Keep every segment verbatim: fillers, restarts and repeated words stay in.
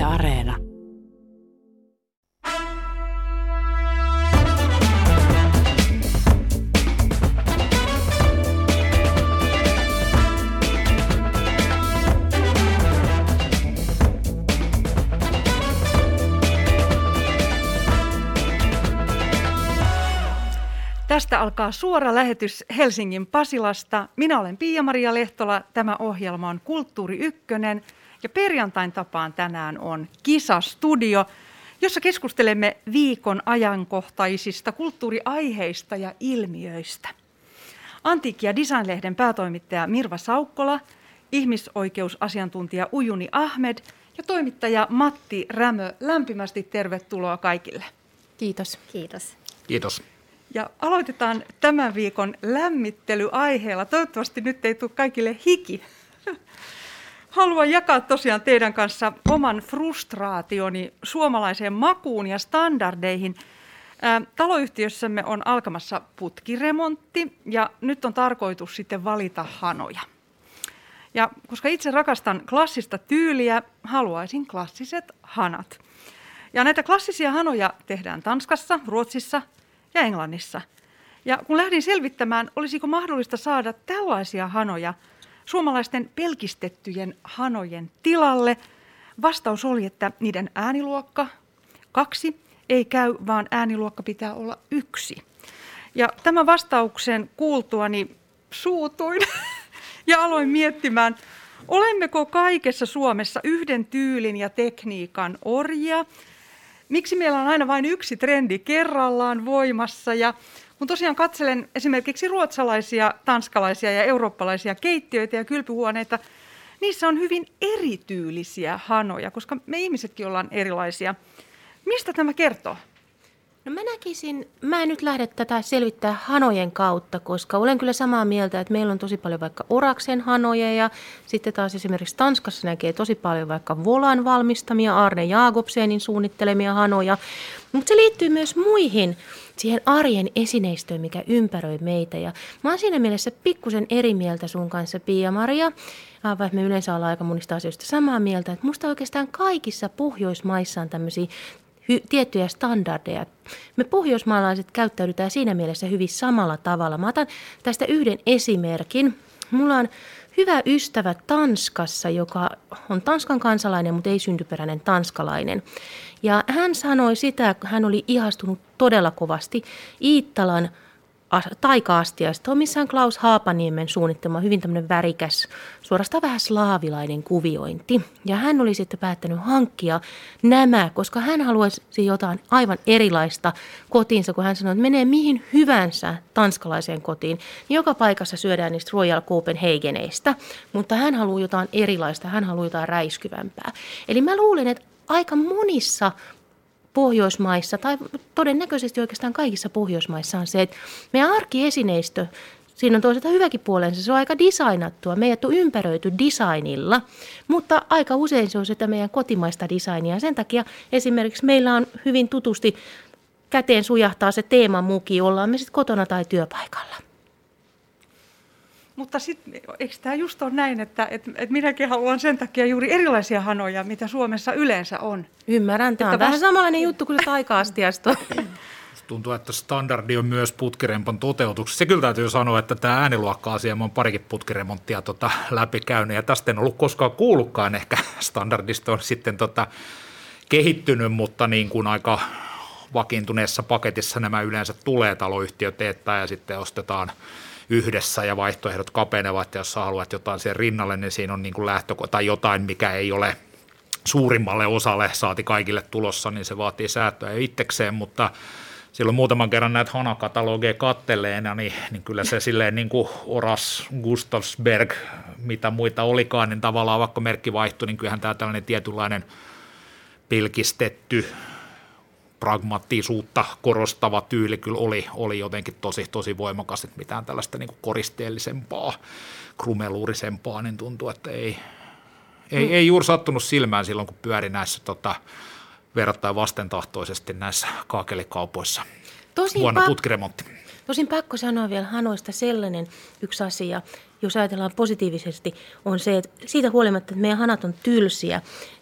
Areena. Tästä alkaa suora lähetys Helsingin Pasilasta. Minä olen Pia-Maria Lehtola. Tämä ohjelma on Kulttuuri Ykkönen ja perjantain tapaan tänään on Kisastudio, jossa keskustelemme viikon ajankohtaisista kulttuuriaiheista ja ilmiöistä. Antiikki- ja Design-lehden päätoimittaja Mirva Saukkola, ihmisoikeusasiantuntija Ujuni Ahmed ja toimittaja Matti Rämö. Lämpimästi tervetuloa kaikille. Kiitos. Kiitos. Kiitos. Ja aloitetaan tämän viikon lämmittelyaiheella. Toivottavasti nyt ei tule kaikille hiki. Haluan jakaa tosiaan teidän kanssa oman frustraationi suomalaiseen makuun ja standardeihin. Ää, taloyhtiössämme on alkamassa putkiremontti ja nyt on tarkoitus sitten valita hanoja. Ja koska itse rakastan klassista tyyliä, haluaisin klassiset hanat. Ja näitä klassisia hanoja tehdään Tanskassa, Ruotsissa ja Englannissa. Ja kun lähdin selvittämään, olisiko mahdollista saada tällaisia hanoja suomalaisten pelkistettyjen hanojen tilalle, vastaus oli, että niiden ääniluokka kaksi ei käy, vaan ääniluokka pitää olla yksi. Ja tämän vastauksen kuultuani suutuin ja aloin miettimään, olemmeko kaikessa Suomessa yhden tyylin ja tekniikan orjia? Miksi meillä on aina vain yksi trendi kerrallaan voimassa? Ja kun tosiaan katselen esimerkiksi ruotsalaisia, tanskalaisia ja eurooppalaisia keittiöitä ja kylpyhuoneita, niissä on hyvin erityylisiä hanoja, koska me ihmisetkin ollaan erilaisia. Mistä tämä kertoo? No mä näkisin, mä en nyt lähde tätä selvittää hanojen kautta, koska olen kyllä samaa mieltä, että meillä on tosi paljon vaikka Oraksen hanoja ja sitten taas esimerkiksi Tanskassa näkee tosi paljon vaikka Volan valmistamia, Arne Jacobsenin suunnittelemia hanoja, mutta se liittyy myös muihin siihen arjen esineistöön, mikä ympäröi meitä. Ja mä oon siinä mielessä pikkusen eri mieltä sun kanssa, Pia-Maria, vaikka me yleensä ollaan aika monista asioista samaa mieltä, että musta oikeastaan kaikissa Pohjoismaissa on tämmöisiä hy- tiettyjä standardeja. Me pohjoismaalaiset käyttäydytään siinä mielessä hyvin samalla tavalla. Mä otan tästä yhden esimerkin. Mulla on hyvä ystävä Tanskassa, joka on Tanskan kansalainen, mutta ei syntyperäinen tanskalainen. Ja hän sanoi sitä, kun hän oli ihastunut todella kovasti Iittalan taika-astiasta, on missään Klaus Haapaniemen suunnittelema hyvin tämmöinen värikäs, suorastaan vähän slaavilainen kuviointi. Ja hän oli sitten päättänyt hankkia nämä, koska hän haluaisi jotain aivan erilaista kotiinsa, kun hän sanoi, että menee mihin hyvänsä tanskalaiseen kotiin. Niin joka paikassa syödään niistä Royal Copenhageneista, mutta hän haluaa jotain erilaista, hän haluaa jotain räiskyvämpää. Eli mä luulen, että aika monissa Pohjoismaissa, tai todennäköisesti oikeastaan kaikissa Pohjoismaissa on se, että meidän arkiesineistö, siinä on toisaalta hyväkin puolensa, se on aika designattua, meidät on ympäröity designilla, mutta aika usein se on sitä meidän kotimaista designia. Sen takia esimerkiksi meillä on hyvin tutusti käteen sujahtaa se teemamuki, ollaan me sitten kotona tai työpaikalla. Mutta sitten, eikö tämä just ole näin, että, että, että minäkin haluan sen takia juuri erilaisia hanoja, mitä Suomessa yleensä on? Ymmärrän, tämä on että vähän vasta- samanlainen juttu kuin se taika-astiasta. Tuntuu, että standardi on myös putkirempon toteutuksessa. Se kyllä täytyy sanoa, että tämä ääniluokka-asia, mä oon parikin putkiremonttia tota läpikäynyt, ja tästä en ollut koskaan kuullutkaan, ehkä standardista on sitten tota kehittynyt, mutta niin kuin aika vakiintuneessa paketissa nämä yleensä tulee, taloyhtiö teettää ja sitten ostetaan yhdessä ja vaihtoehdot kapenevat, ja jos sä haluat jotain siihen rinnalle, niin siinä on niin kuin lähtökohta tai jotain, mikä ei ole suurimmalle osalle, saati kaikille tulossa, niin se vaatii säätöä jo itsekseen, mutta silloin muutaman kerran näitä hanakatalogeja katteleena, niin, niin kyllä se silleen niin kuin Oras, Gustavsberg, mitä muita olikaan, niin tavallaan vaikka merkki vaihtui, niin kyllähän tämä tällainen tietynlainen pilkistetty, pragmaattisuutta korostava tyyli kyllä oli, oli jotenkin tosi, tosi voimakas, että mitään tällaista niin kuin koristeellisempaa, krumeluurisempaa, niin tuntuu, että ei, ei, mm. ei juuri sattunut silmään silloin, kun pyöri näissä tota, verrattain vastentahtoisesti näissä kaakelikaupoissa. Tosin Vuonna pa- putkiremontti. Tosin pakko sanoa vielä hanoista sellainen yksi asia, jos ajatellaan positiivisesti, on se, että siitä huolimatta, että meidän hanat on tylsiä,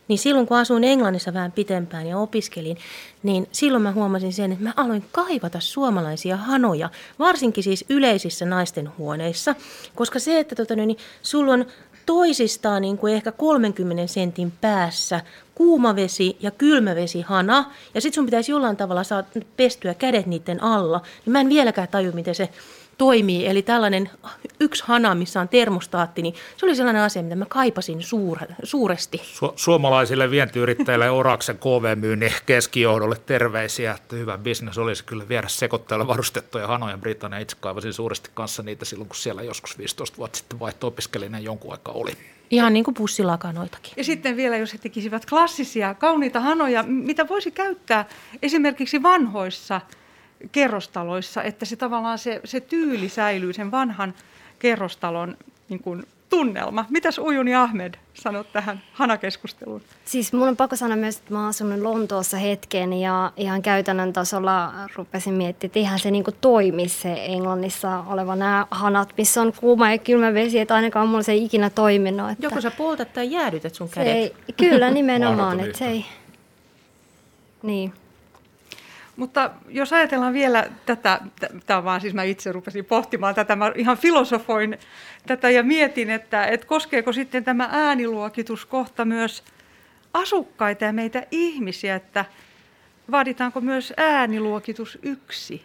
niin silloin kun asuin Englannissa vähän pitempään ja opiskelin, niin silloin mä huomasin sen, että mä aloin kaivata suomalaisia hanoja, varsinkin siis yleisissä naisten huoneissa, koska se, että tota, niin sulla on toisistaan niin kuin ehkä kolmenkymmenen sentin päässä kuumavesi ja kylmävesihana, ja sitten sun pitäisi jollain tavalla saada pestyä kädet niiden alla, niin mä en vieläkään taju, miten se toimii. Eli tällainen yksi hana, missä on termostaatti, niin se oli sellainen asia, mitä mä kaipasin suure, suuresti. Su- suomalaisille vientiyrittäjille Oraksen K V-myynnin keskijohdolle terveisiä, että hyvä bisnes olisi kyllä viedä sekoittajille varustettuja hanoja Britannia. Itse kaivasin suuresti kanssa niitä silloin, kun siellä joskus viisitoista vuotta sitten vaihto-opiskelijana jonkun aikaa oli. Ihan niin kuin pussilakanoitakin. Ja sitten vielä, jos he tekisivät klassisia, kauniita hanoja, mitä voisi käyttää esimerkiksi vanhoissa kerrostaloissa, että se tavallaan se, se tyyli säilyy, sen vanhan kerrostalon niin kuin tunnelma. Mitäs Ujuni Ahmed sanot tähän hanakeskusteluun? Siis mun on pakko sanoa myös, että mä oon asunut Lontoossa hetken ja ihan käytännön tasolla rupesin miettimään, että eihän se niinku toimi se Englannissa oleva nämä hanat, missä on kuuma ja kylmä vesi, että ainakaan mulla se ei ikinä toiminut. Että Joko sä poltat tai jäädytät sun se kädet? ei, kyllä nimenomaan, että se ei. Niin. Mutta jos ajatellaan vielä tätä, tämä vaan siis mä itse rupesin pohtimaan tätä, mä ihan filosofoin tätä ja mietin, että, että koskeeko sitten tämä ääniluokitus kohta myös asukkaita ja meitä ihmisiä, että vaaditaanko myös ääniluokitus yksi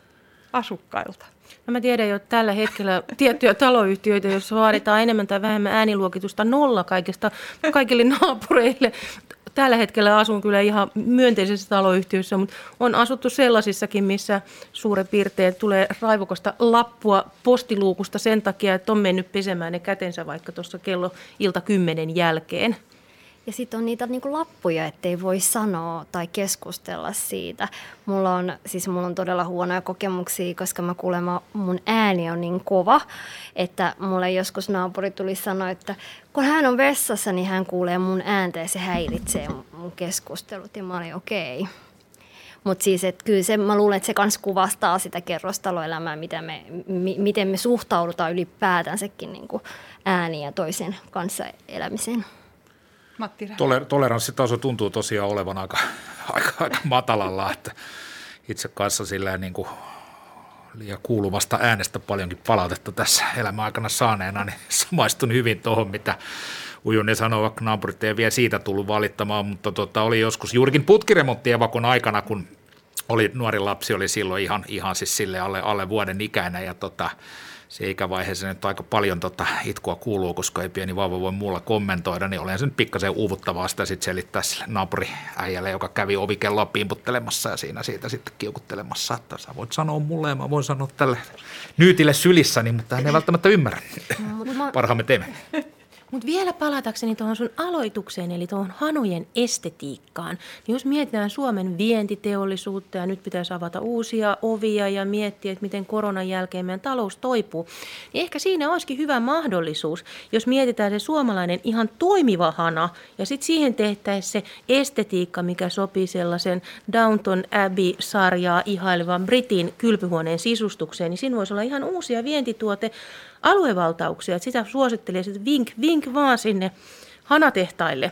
asukkailta? No mä tiedän jo tällä hetkellä tiettyjä taloyhtiöitä, joissa vaaditaan enemmän tai vähemmän ääniluokitusta nolla kaikista, kaikille naapureille. Tällä hetkellä asun kyllä ihan myönteisessä taloyhtiössä, mutta on asuttu sellaisissakin, missä suurin piirtein tulee raivokasta lappua postiluukusta sen takia, että on mennyt pesemään ne kätensä vaikka tuossa kello ilta kymmenen jälkeen. Ja sitten on niitä niinku lappuja, ettei voi sanoa tai keskustella siitä. Mulla on, siis mulla on todella huonoja kokemuksia, koska mä kuulemma mun ääni on niin kova, että mulle joskus naapuri tuli sanoa, että kun hän on vessassa, niin hän kuulee mun ääntä ja se häiritsee mun keskustelut. Ja mä olin okei. Okay. Mutta siis, että kyllä se, mä luulen, että se myös kuvastaa sitä kerrostaloelämää, mitä me, mi, miten me suhtaudutaan ylipäätänsäkin niin kuin ääniä toisen kanssa elämiseen. Matti Toler- toleranssitaso tuntuu tosiaan olevan aika, aika, aika matalalla, että itse kanssa silleen niin kuin liian kuuluvasta äänestä paljonkin palautetta tässä elämän aikana saaneena, niin samaistun hyvin tuohon, mitä Ujuni sanoi, vaikka naapurit ei vielä siitä tullut valittamaan, mutta tota, oli joskus juurikin putkiremonttievakon aikana, kun oli, nuori lapsi oli silloin ihan, ihan siis sille alle, alle vuoden ikäinen ja tota, se ikävaiheessa nyt aika paljon tota itkua kuuluu, koska ei pieni vauva voi muulla kommentoida, niin olen sen pikkasen uuvuttavaa sitä sitten selittää sille naapuriäijälle, joka kävi ovikelloa pimputtelemassa ja siinä siitä sitten kiukuttelemassa, että sä voit sanoa mulle ja mä voin sanoa tälle nyytille sylissäni, mutta hän ei välttämättä ymmärrä. Parhaamme teemme. Mutta vielä palatakseni tuohon sun aloitukseen, eli tuohon hanojen estetiikkaan, niin jos mietitään Suomen vientiteollisuutta ja nyt pitäisi avata uusia ovia ja miettiä, että miten koronan jälkeen meidän talous toipuu, niin ehkä siinä olisikin hyvä mahdollisuus, jos mietitään se suomalainen ihan toimiva hana ja sitten siihen tehtäisiin se estetiikka, mikä sopii sellaisen Downton Abbey-sarjaa ihailevan Britin kylpyhuoneen sisustukseen, niin siinä voisi olla ihan uusia vientituote aluevaltauksia, että sitä suosittelee sitten vink, vink vaan sinne hanatehtaille.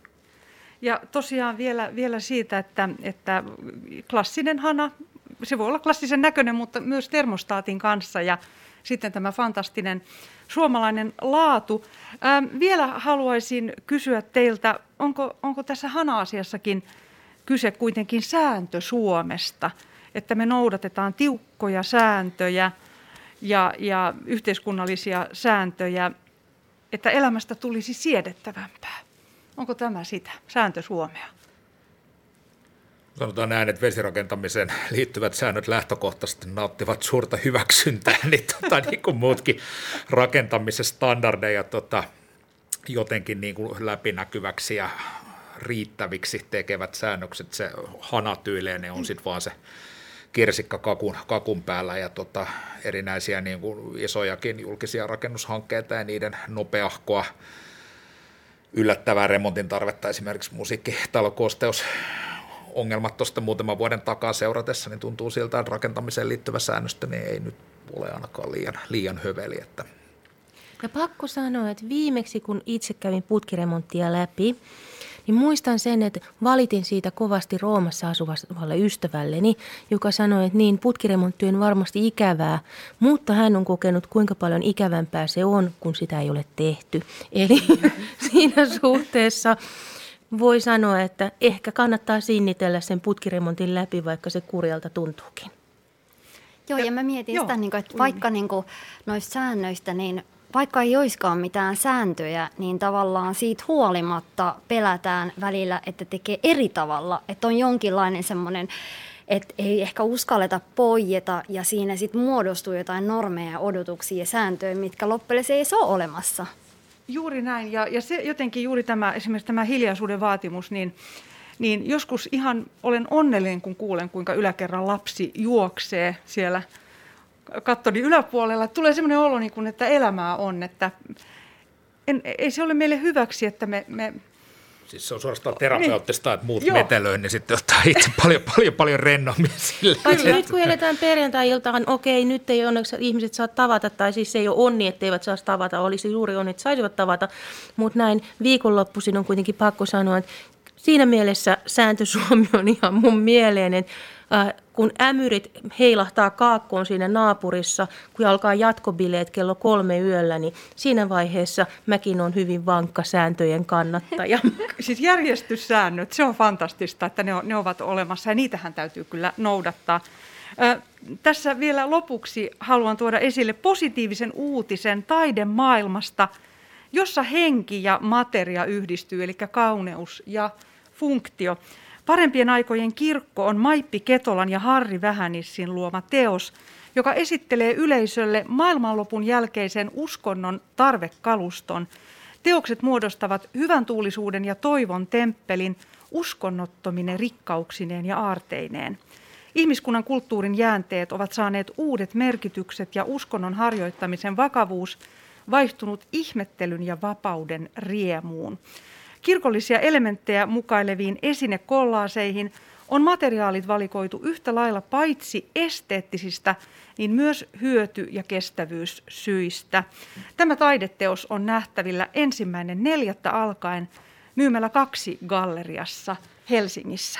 Ja tosiaan vielä, vielä siitä, että, että klassinen hana, se voi olla klassisen näköinen, mutta myös termostaatin kanssa ja sitten tämä fantastinen suomalainen laatu. Ähm, vielä haluaisin kysyä teiltä, onko, onko tässä hana-asiassakin kyse kuitenkin sääntö Suomesta, että me noudatetaan tiukkoja sääntöjä, Ja, ja yhteiskunnallisia sääntöjä, että elämästä tulisi siedettävämpää. Onko tämä sitä, sääntö Suomea? Sanotaan näin, että vesirakentamiseen liittyvät säännöt lähtökohtaisesti nauttivat suurta hyväksyntää, niin, tota, niin kuin muutkin rakentamisen standardeja tota, jotenkin niin kuin läpinäkyväksi ja riittäviksi tekevät säännökset. Se hanatyyleinen on sitten vaan se kirsikka kakun, kakun päällä ja tota, erinäisiä niin kuin isojakin julkisia rakennushankkeita ja niiden nopeahkoa yllättävää remontin tarvetta, esimerkiksi musiikkitalokosteusongelmat tuosta muutaman vuoden takaa seuratessa, niin tuntuu siltä, että rakentamiseen liittyvä säännöstö niin ei nyt ole ainakaan liian, liian höveli. Että. Ja pakko sanoa, että viimeksi kun itse kävin putkiremonttia läpi, niin muistan sen, että valitin siitä kovasti Roomassa asuvalle ystävälleni, joka sanoi, että niin, putkiremontti on varmasti ikävää, mutta hän on kokenut, kuinka paljon ikävämpää se on, kun sitä ei ole tehty. Eli siinä suhteessa voi sanoa, että ehkä kannattaa sinnitellä sen putkiremontin läpi, vaikka se kurjalta tuntuukin. Joo, ja mä mietin Joo, sitä, että vaikka niin kuin noista säännöistä, niin vaikka ei olisikaan mitään sääntöjä, niin tavallaan siitä huolimatta pelätään välillä, että tekee eri tavalla. Että on jonkinlainen semmoinen, että ei ehkä uskalleta poijeta ja siinä sitten muodostuu jotain normeja, odotuksia ja sääntöjä, mitkä loppujen ei ole olemassa. Juuri näin, ja, ja se jotenkin juuri tämä, esimerkiksi tämä hiljaisuuden vaatimus, niin, niin joskus ihan olen onnellinen, kun kuulen, kuinka yläkerran lapsi juoksee siellä kattoni yläpuolella. Tulee sellainen olo, niin kuin, että elämää on, että en, ei se ole meille hyväksi, että me... me Siis se on suorastaan terapeuttista, että muut Joo. metelöi, niin sitten ottaa itse paljon, paljon, paljon rennommin sille. Paitsi nyt kun eletään perjantai-iltaan, okei, nyt ei onneksi ihmiset saa tavata, tai siis se ei ole onni, etteivät saa tavata, olisi juuri onni, että saisivat tavata, mutta näin viikonloppuisin on kuitenkin pakko sanoa, että siinä mielessä sääntö Suomi on ihan mun mieleen, että äh, kun ämyrit heilahtaa kaakkoon siinä naapurissa, kun alkaa jatkobileet kello kolme yöllä, niin siinä vaiheessa mäkin on hyvin vankka sääntöjen kannattaja. Siis järjestyssäännöt, se on fantastista, että ne, on, ne ovat olemassa ja niitähän täytyy kyllä noudattaa. Ö, tässä vielä lopuksi haluan tuoda esille positiivisen uutisen taidemaailmasta, jossa henki ja materia yhdistyy, eli kauneus ja funktio. Parempien aikojen kirkko on Maippi Ketolan ja Harri Vähänissin luoma teos, joka esittelee yleisölle maailmanlopun jälkeisen uskonnon tarvekaluston. Teokset muodostavat hyvän tuulisuuden ja toivon temppelin uskonnottomine rikkauksineen ja aarteineen. Ihmiskunnan kulttuurin jäänteet ovat saaneet uudet merkitykset ja uskonnon harjoittamisen vakavuus vaihtunut ihmettelyn ja vapauden riemuun. Kirkollisia elementtejä mukaileviin esinekollaaseihin on materiaalit valikoitu yhtä lailla paitsi esteettisistä, niin myös hyöty- ja kestävyyssyistä. Tämä taideteos on nähtävillä ensimmäinen neljättä alkaen myymällä kaksi galleriassa Helsingissä.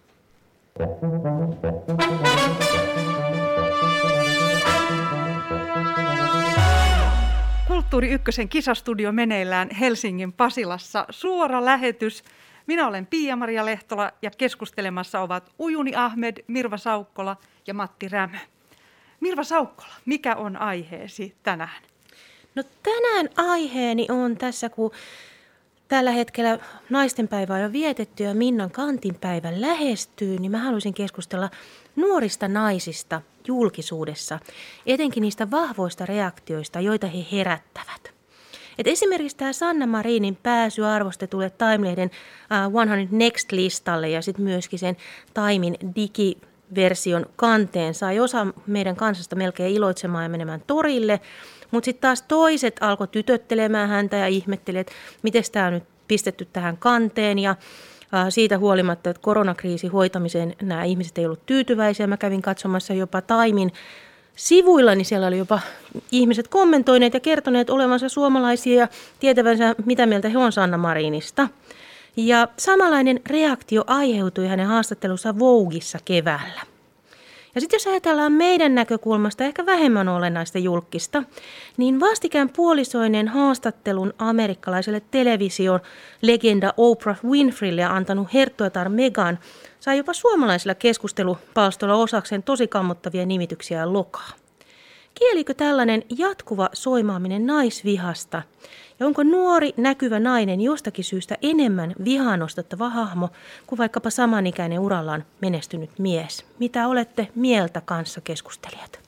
Kulttuuri Ykkösen kisastudio meneillään Helsingin Pasilassa. Suora lähetys. Minä olen Pia-Maria Lehtola ja keskustelemassa ovat Ujuni Ahmed, Mirva Saukkola ja Matti Rämö. Mirva Saukkola, mikä on aiheesi tänään? No tänään aiheeni on tässä, kun tällä hetkellä naistenpäivä on jo vietetty ja Minnan Kantinpäivä lähestyy, niin mä haluaisin keskustella nuorista naisista julkisuudessa, etenkin niistä vahvoista reaktioista, joita he herättävät. Et esimerkiksi tämä Sanna Marinin pääsy arvostetulle Time-lehden uh, sata Next-listalle ja sitten myöskin sen Timen digiversion kanteen sai osa meidän kansasta melkein iloitsemaan ja menemään torille, mutta sitten taas toiset alkoi tytöttelemään häntä ja ihmettelee, että miten tämä on nyt pistetty tähän kanteen ja siitä huolimatta, että koronakriisin hoitamiseen nämä ihmiset ei ollut tyytyväisiä. Mä kävin katsomassa jopa Timen sivuilla, niin siellä oli jopa ihmiset kommentoineet ja kertoneet olevansa suomalaisia ja tietävänsä, mitä mieltä he on Sanna Marinista. Ja samanlainen reaktio aiheutui hänen haastattelussa Vogueissa keväällä. Ja sitten jos ajatellaan meidän näkökulmasta ehkä vähemmän olennaista julkista, niin vastikään puolisoinen haastattelun amerikkalaiselle television legenda Oprah Winfreylle antanut herttuatar Meghan sai jopa suomalaisella keskustelupalstolla osakseen tosi kammottavia nimityksiä ja lokaa. Kielikö tällainen jatkuva soimaaminen naisvihasta? Ja onko nuori näkyvä nainen jostakin syystä enemmän vihaan nostattava hahmo kuin vaikkapa samanikäinen urallaan menestynyt mies? Mitä olette mieltä kanssa keskustelijat?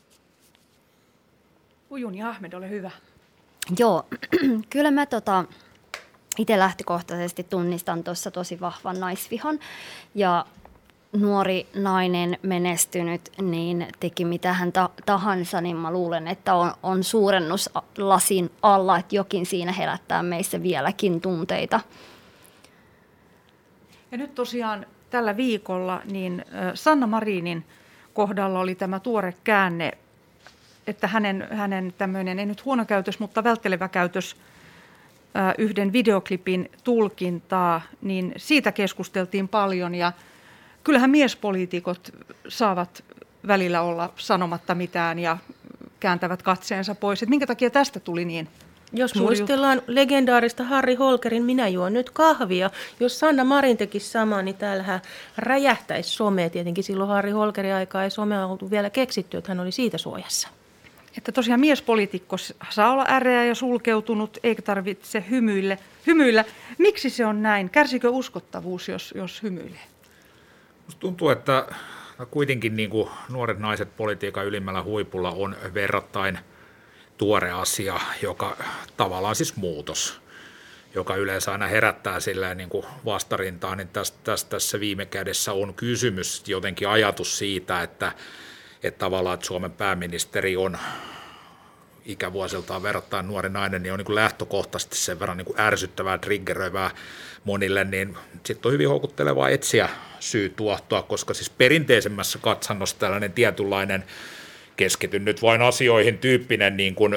Ujuni Ahmed, ole hyvä. Joo, kyllä mä tota, itse lähtökohtaisesti tunnistan tuossa tosi vahvan naisvihan ja nuori nainen menestynyt, niin teki mitä hän tahansa, niin mä luulen, että on, on suurennus lasin alla, että jokin siinä herättää meissä vieläkin tunteita. Ja nyt tosiaan tällä viikolla niin Sanna Marinin kohdalla oli tämä tuore käänne, että hänen, hänen tämmöinen, ei nyt huono käytös, mutta välttelevä käytös yhden videoklipin tulkintaa, niin siitä keskusteltiin paljon ja kyllähän miespoliitikot saavat välillä olla sanomatta mitään ja kääntävät katseensa pois. Et minkä takia tästä tuli niin? Jos muistellaan legendaarista Harri Holkerin Minä juon nyt kahvia. Jos Sanna Marin tekisi samaa, niin täällähän räjähtäisi some. Tietenkin silloin Harri Holkerin aikaa ei somea oltu vielä keksitty, että hän oli siitä suojassa. Että tosiaan miespoliitikko saa olla äreä ja sulkeutunut, eikä tarvitse hymyille, hymyillä. Miksi se on näin? Kärsikö uskottavuus, jos, jos hymyilee? Musta tuntuu, että kuitenkin niin kuin nuoret naiset politiikan ylimmällä huipulla on verrattain tuore asia, joka tavallaan siis muutos, joka yleensä aina herättää silleen niin kuin vastarintaa, niin tästä, tästä, tässä viime kädessä on kysymys, jotenkin ajatus siitä, että, että tavallaan että Suomen pääministeri on ikävuosiltaan verrattain nuori nainen, niin on niin kuin lähtökohtaisesti sen verran niin kuin ärsyttävää, triggeröivää monille, niin sitten on hyvin houkuttelevaa etsiä syy tuottua, koska siis perinteisemmässä katsannossa tällainen tietynlainen keskityn nyt vain asioihin tyyppinen niin kuin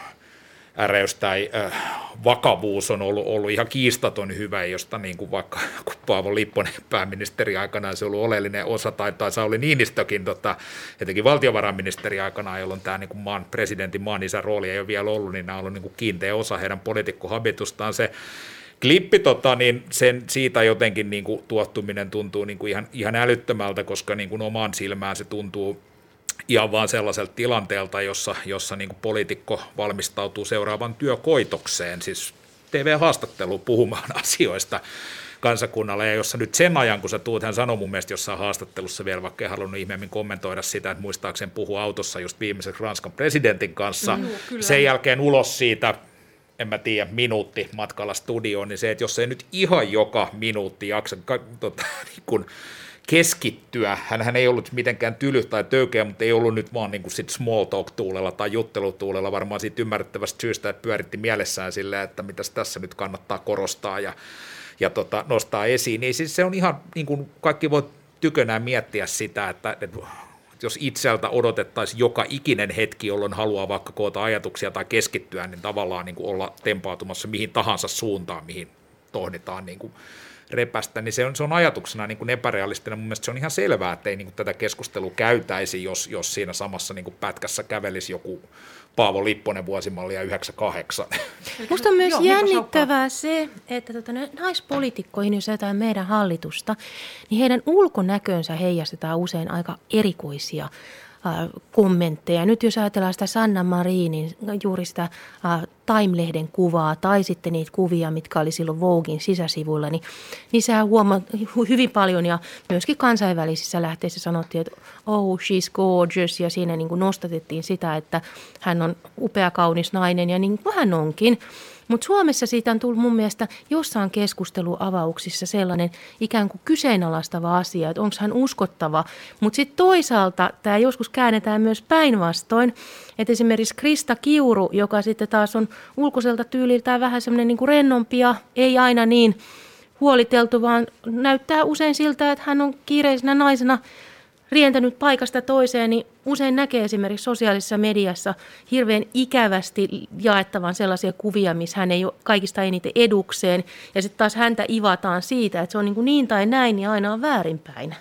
äreys tai äh, vakavuus on ollut, ollut ihan kiistaton hyvä, josta niin kuin vaikka kun Paavo Lipponen pääministeri aikanaan se on ollut oleellinen osa, tai, tai Sauli Niinistökin tota, etenkin valtiovarainministeri aikanaan, jolloin tämä niin kuin maan presidentin maan isän rooli ei ole vielä ollut, niin nämä on ollut niin kuin kiinteä osa heidän poliitikkohabitustaan. Se klippi, tota, niin sen, siitä jotenkin niin kuin tuottuminen tuntuu niin kuin ihan, ihan älyttömältä, koska niin kuin omaan silmään se tuntuu ihan vaan sellaiselta tilanteelta, jossa, jossa niin kuin poliitikko valmistautuu seuraavan työkoitokseen, siis T V-haastatteluun puhumaan asioista kansakunnalle, ja jossa nyt sen ajan, kun sä tuut, hän sanoi mun mielestä jossain haastattelussa vielä, vaikka ei halunnut ihmeemmin kommentoida sitä, että muistaakseni puhuu autossa just viimeiseksi Ranskan presidentin kanssa, mm, sen jälkeen ulos siitä, en mä tiedä, minuutti matkalla studioon, niin se, että jos ei nyt ihan joka minuutti jaksa tota, niin kun keskittyä, hänhän ei ollut mitenkään tyly tai töykeä, mutta ei ollut nyt vaan niin kuin sit small talk-tuulella tai juttelutuulella, varmaan siitä ymmärrettävästä syystä, että pyöritti mielessään silleen, että mitäs tässä nyt kannattaa korostaa ja, ja tota, nostaa esiin, niin siis se on ihan, niin kuin kaikki voi tykönään miettiä sitä, että, että jos itseltä odotettaisiin joka ikinen hetki, jolloin haluaa vaikka koota ajatuksia tai keskittyä, niin tavallaan niin kuin olla tempautumassa mihin tahansa suuntaan, mihin tohditaan niin kuin repästä, niin se on, se on ajatuksena niin kuin epärealistinen. Mun mielestä se on ihan selvää, että ei niin kuin tätä keskustelua käytäisi, jos, jos siinä samassa niin kuin pätkässä kävelisi joku Paavo Lipponen vuosimallia yhdeksänkymmentäkahdeksan. Musta on myös Joo, jännittävää se, että tota, naispoliitikkoihin, jos jätetään meidän hallitusta, niin heidän ulkonäkönsä heijastetaan usein aika erikoisia kommentteja. Nyt jos ajatellaan sitä Sanna Marinin, juuri sitä uh, Time-lehden kuvaa tai sitten niitä kuvia, mitkä oli silloin Voguein sisäsivuilla, niin, niin sehän huomaat hyvin paljon ja myöskin kansainvälisissä lähteissä sanottiin, että oh, she's gorgeous ja siinä niin kuin nostatettiin sitä, että hän on upea, kaunis nainen ja niin kuin hän onkin. Mutta Suomessa siitä on tullut mun mielestä jossain keskusteluavauksissa sellainen ikään kuin kyseenalaistava asia, että onko hän uskottava. Mutta sitten toisaalta tämä joskus käännetään myös päinvastoin, että esimerkiksi Krista Kiuru, joka sitten taas on ulkoiselta tyyliltään vähän semmoinen niin kuin rennompi ja ei aina niin huoliteltu, vaan näyttää usein siltä, että hän on kiireisenä naisena rientänyt paikasta toiseen, niin usein näkee esimerkiksi sosiaalisessa mediassa hirveän ikävästi jaettavan sellaisia kuvia, missä hän ei ole kaikista eniten edukseen. Ja sitten taas häntä ivataan siitä, että se on niin, kuin niin tai näin, niin aina on väärinpäin.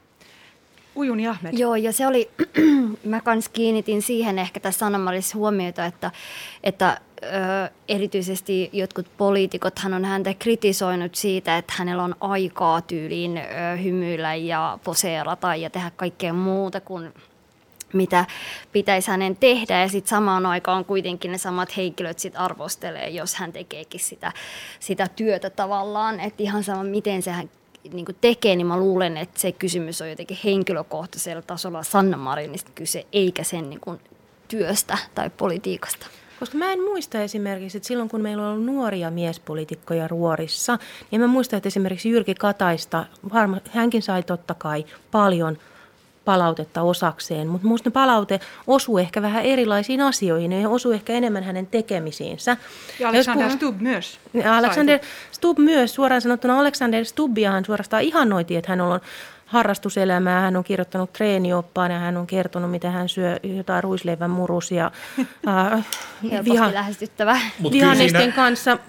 Ujuni Ahmed. Joo, ja se oli, mä kans kiinnitin siihen ehkä tässä Sanna-Marissa huomiota, että, että ö, erityisesti jotkut poliitikothan on häntä kritisoinut siitä, että hänellä on aikaa tyyliin ö, hymyillä ja poseerata ja tehdä kaikkea muuta kuin mitä pitäisi hänen tehdä, ja sitten samaan aikaan kuitenkin ne samat henkilöt sit arvostelee, jos hän tekeekin sitä, sitä työtä tavallaan, että ihan sama miten se hän niin kuin tekee, niin mä luulen, että se kysymys on jotenkin henkilökohtaisella tasolla Sanna Marinista kyse, eikä sen niin kuin työstä tai politiikasta. Koska mä en muista esimerkiksi, että silloin kun meillä on ollut nuoria miespoliitikkoja Ruorissa, niin mä muistan, että esimerkiksi Jyrki Kataista, varma, hänkin sai totta kai paljon palautetta osakseen, mutta minusta palaute osuu ehkä vähän erilaisiin asioihin ja osuu ehkä enemmän hänen tekemisiinsä. Ja Alexander Stubb myös. Alexander Stubb myös, suoraan sanottuna Alexander Stubbiahan suorastaan ihannoitiin, että hän on harrastuselämää, hän on kirjoittanut treenioppaan ja hän on kertonut, miten hän syö jotain ruisleivän murusia äh, viha, lähestyttävää. vihannesten kanssa.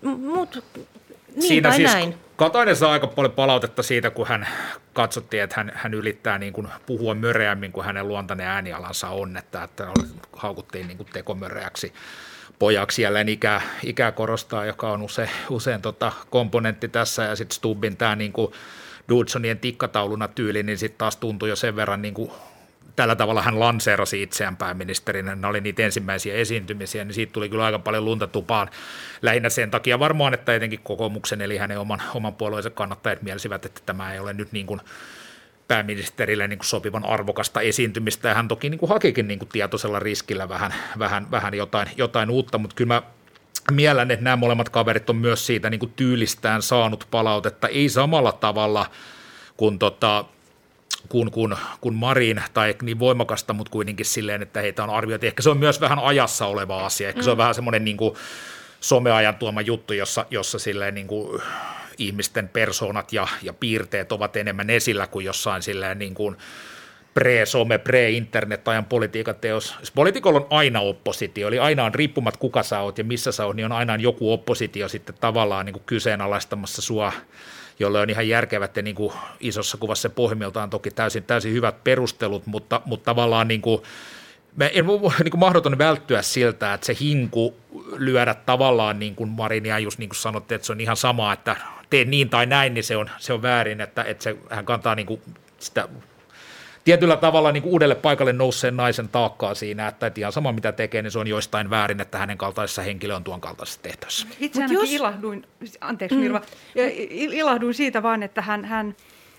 Mut niin Siinä tai siis näin. Katainen saa aika paljon palautetta siitä, kun hän katsottiin, että hän, hän ylittää niin kuin puhua möreämmin kuin hänen luontainen äänialansa on, että, että haukuttiin niin kuin tekomöreäksi pojaksi. Jälleen ikää, ikää korostaa, joka on usein, usein tota komponentti tässä, ja sitten Stubbin tämä niin kuin Dudesonien tikkatauluna tyyli, niin sitten taas tuntui jo sen verran niin kuin tällä tavalla hän lanseerasi itseään pääministerinä, ne oli niitä ensimmäisiä esiintymisiä, niin siitä tuli kyllä aika paljon lunta tupaan. Lähinnä sen takia varmaan, että etenkin kokoomuksen eli hänen oman, oman puolueensa kannattajat mielsivät, että tämä ei ole nyt niin kuin pääministerille niin kuin sopivan arvokasta esiintymistä, ja hän toki niin kuin hakikin niin kuin tietoisella riskillä vähän, vähän, vähän jotain, jotain uutta, mutta kyllä mä miellän, että nämä molemmat kaverit on myös siitä niin kuin tyylistään saanut palautetta, ei samalla tavalla kuin tota, Kun, kun, kun Marin, tai niin voimakasta, mutta kuitenkin silleen, että heitä on arvioitu. Ehkä se on myös vähän ajassa oleva asia. Ehkä mm. se on vähän semmoinen niin kuin someajan tuoma juttu, jossa, jossa silleen niin kuin ihmisten persoonat ja, ja piirteet ovat enemmän esillä kuin jossain silleen niin kuin pre-some, pre-internet-ajan politiikan teos. Poliitikolla on aina oppositio, eli aina on riippumat kuka sä oot ja missä sä oot, niin on aina joku oppositio sitten tavallaan niin kuin kyseenalaistamassa sua, jolle on ihan järkevät ja niin kuin isossa kuvassa pohjimmiltaan toki täysin, täysin hyvät perustelut, mutta, mutta tavallaan niin kuin, me ei niin kuin mahdoton välttyä siltä, että se hinku lyödä tavallaan niin kuin Marinia just niin kuin sanottiin, että se on ihan sama, että tee niin tai näin, niin se on, se on väärin, että, että se, hän kantaa niin kuin sitä tietyllä tavalla niin kuin uudelle paikalle nousseen naisen taakkaa siinä, että, että ihan sama mitä tekee, niin se on joistain väärin, että hänen kaltaisessa henkilö on tuon kaltaisessa tehtävässä. Itse ainakin jos... ilahduin, anteeksi Mirva, mm. ilahduin siitä vaan, että hän, hän,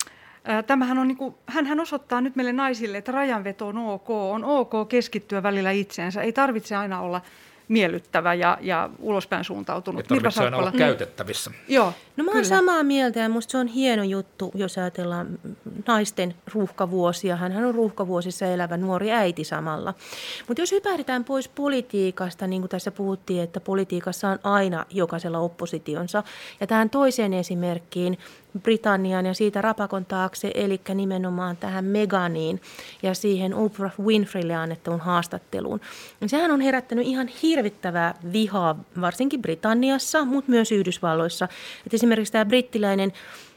äh, tämähän on niin kuin, hän osoittaa nyt meille naisille, että rajanveto on ok, on ok keskittyä välillä itseensä, ei tarvitse aina olla miellyttävä ja, ja ulospäin suuntautunut. Ei tarvitse aina olla käytettävissä. Mm. Joo, no mä oon samaa mieltä ja musta se on hieno juttu, jos ajatellaan naisten ruuhkavuosia. Hänhän on ruuhkavuosissa elävä nuori äiti samalla. Mutta jos hypähdetään pois politiikasta, niin kuin tässä puhuttiin, että politiikassa on aina jokaisella oppositionsa. Ja tähän toiseen esimerkkiin Britannian ja siitä rapakon taakse, eli nimenomaan tähän Meganiin ja siihen Oprah Winfreylle annettuun haastatteluun. Sehän on herättänyt ihan hirvittävää vihaa, varsinkin Britanniassa, mutta myös Yhdysvalloissa. Et esimerkiksi tämä brittiläinen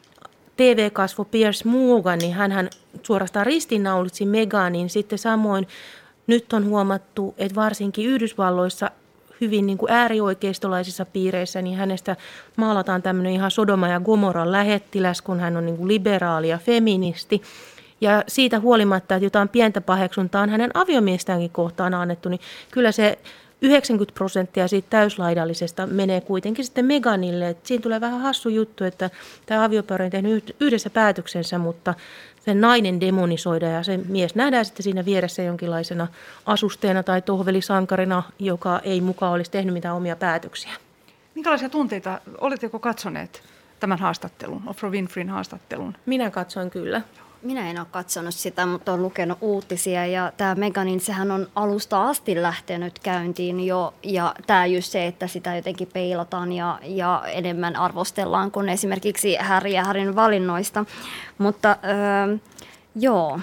T V-kasvo Piers Morgan, niin hänhän suorastaan ristiinnaulitsi Meganin. Sitten samoin nyt on huomattu, että varsinkin Yhdysvalloissa hyvin niin kuin äärioikeistolaisissa piireissä, niin hänestä maalataan tämmöinen ihan Sodoma ja Gomoran lähettiläs, kun hän on niin kuin liberaali ja feministi. Ja siitä huolimatta, että jotain pientä paheksuntaa on hänen aviomiestäänkin kohtaan annettu, niin kyllä se yhdeksänkymmentä prosenttia siitä täyslaidallisesta menee kuitenkin sitten Meganille. Et siinä tulee vähän hassu juttu, että tämä aviopari on tehnyt yhdessä päätöksensä, mutta sen nainen demonisoidaan ja se mies nähdään sitten siinä vieressä jonkinlaisena asusteena tai tohvelisankarina, joka ei mukaan olisi tehnyt mitään omia päätöksiä. Minkälaisia tunteita, oletteko katsoneet tämän haastattelun, Oprah Winfreyn haastattelun? Minä katsoin kyllä. Minä en ole katsonut sitä, mutta olen lukenut uutisia ja tämä Meganin, sehän on alusta asti lähtenyt käyntiin jo ja tämä just se, että sitä jotenkin peilataan ja, ja enemmän arvostellaan kuin esimerkiksi Harry ja Harryn valinnoista, mutta öö, joo,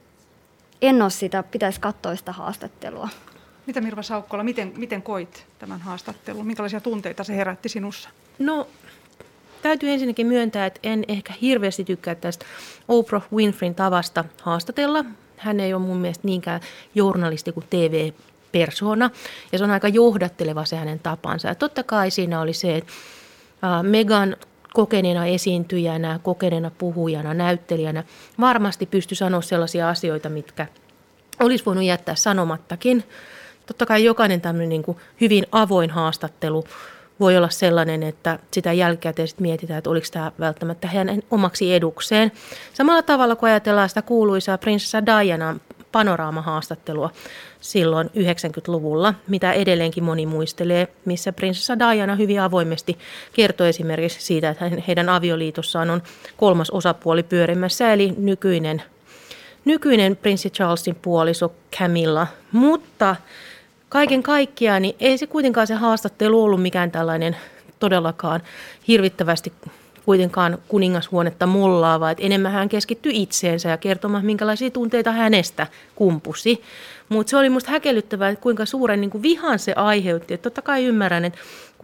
en ole sitä, pitäisi katsoa sitä haastattelua. Mitä Mirva Saukkola, miten, miten koit tämän haastattelun? Minkälaisia tunteita se herätti sinussa? No... Täytyy ensinnäkin myöntää, että en ehkä hirveästi tykkää tästä Oprah Winfreyn tavasta haastatella. Hän ei ole mun mielestä niinkään journalisti kuin T V-persoona. Ja se on aika johdatteleva se hänen tapansa. Ja totta kai siinä oli se, että Meghan kokeneena esiintyjänä, kokeneena puhujana, näyttelijänä varmasti pystyi sanoa sellaisia asioita, mitkä olisi voinut jättää sanomattakin. Totta kai jokainen tämmöinen niin kuin hyvin avoin haastattelu voi olla sellainen, että sitä jälkikäteen sitten mietitään, että oliko tämä välttämättä hänen omaksi edukseen. Samalla tavalla kuin ajatellaan sitä kuuluisaa prinsessa Dianan panoraamahaastattelua silloin yhdeksänkymmentäluvulla, mitä edelleenkin moni muistelee, missä prinsessa Diana hyvin avoimesti kertoi esimerkiksi siitä, että heidän avioliitossaan on kolmas osapuoli pyörimässä, eli nykyinen, nykyinen prinssi Charlesin puoliso Camilla, mutta kaiken kaikkiaan niin ei se kuitenkaan se haastattelu ollut mikään tällainen todellakaan hirvittävästi kuitenkaan kuningashuonetta mollaava, että enemmän hän keskittyi itseensä ja kertomaan, minkälaisia tunteita hänestä kumpusi. Mutta se oli musta häkellyttävää, että kuinka suuren niin kuin vihan se aiheutti. Et totta kai ymmärrän, että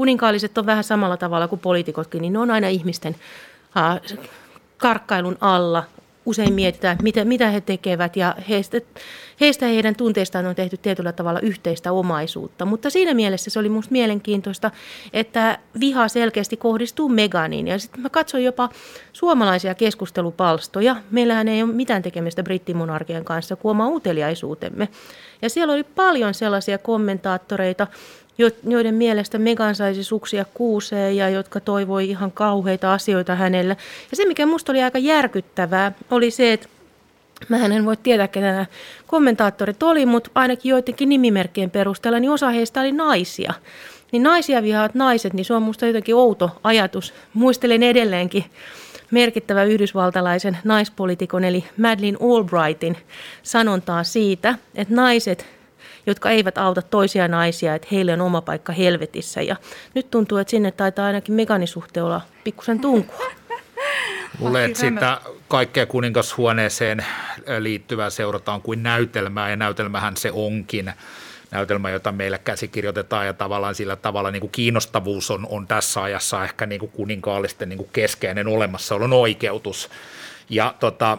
kuninkaalliset on vähän samalla tavalla kuin poliitikotkin, niin ne on aina ihmisten äh, karkkailun alla. Usein mietitään, mitä, mitä he tekevät ja heistä, heistä ja heidän tunteistaan on tehty tietyllä tavalla yhteistä omaisuutta. Mutta siinä mielessä se oli minusta mielenkiintoista, että viha selkeästi kohdistuu Meghaniin. Ja sitten mä katsoin jopa suomalaisia keskustelupalstoja. Meillähän ei ole mitään tekemistä brittimonarkian kanssa kuin oma uteliaisuutemme. Ja siellä oli paljon sellaisia kommentaattoreita, joiden mielestä Meghan saisi suksia kuuseen ja jotka toivoi ihan kauheita asioita hänelle. Ja se, mikä musta oli aika järkyttävää, oli se, että mähän en voi tietää, ketä nämä kommentaattorit oli, mutta ainakin joidenkin nimimerkkien perusteella, niin osa heistä oli naisia. Niin naisia vihaat naiset, niin se on musta jotenkin outo ajatus. Muistelen edelleenkin merkittävä yhdysvaltalaisen naispoliitikon, eli Madeleine Albrightin sanontaa siitä, että naiset, jotka eivät auta toisia naisia, että heille on oma paikka helvetissä. Ja nyt tuntuu, että sinne taitaa ainakin Meghanin suhteen olla pikkusen tunkua. Luulen, että sitä kaikkea kuningashuoneeseen liittyvää seurataan kuin näytelmää, ja näytelmähän se onkin. Näytelmä, jota meille käsikirjoitetaan, ja tavallaan sillä tavalla niin kuin kiinnostavuus on, on tässä ajassa ehkä niin kuin kuninkaallisten niin kuin keskeinen olemassaolon oikeutus. Ja tota,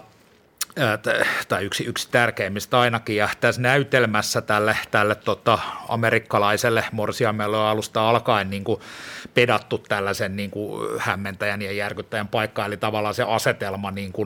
tai yksi, yksi tärkeimmistä ainakin, ja tässä näytelmässä tälle, tälle tota, amerikkalaiselle morsiamelle on alusta alkaen niin kuin pedattu tällaisen niin kuin hämmentäjän ja järkyttäjän paikka, eli tavallaan se asetelma niin kuin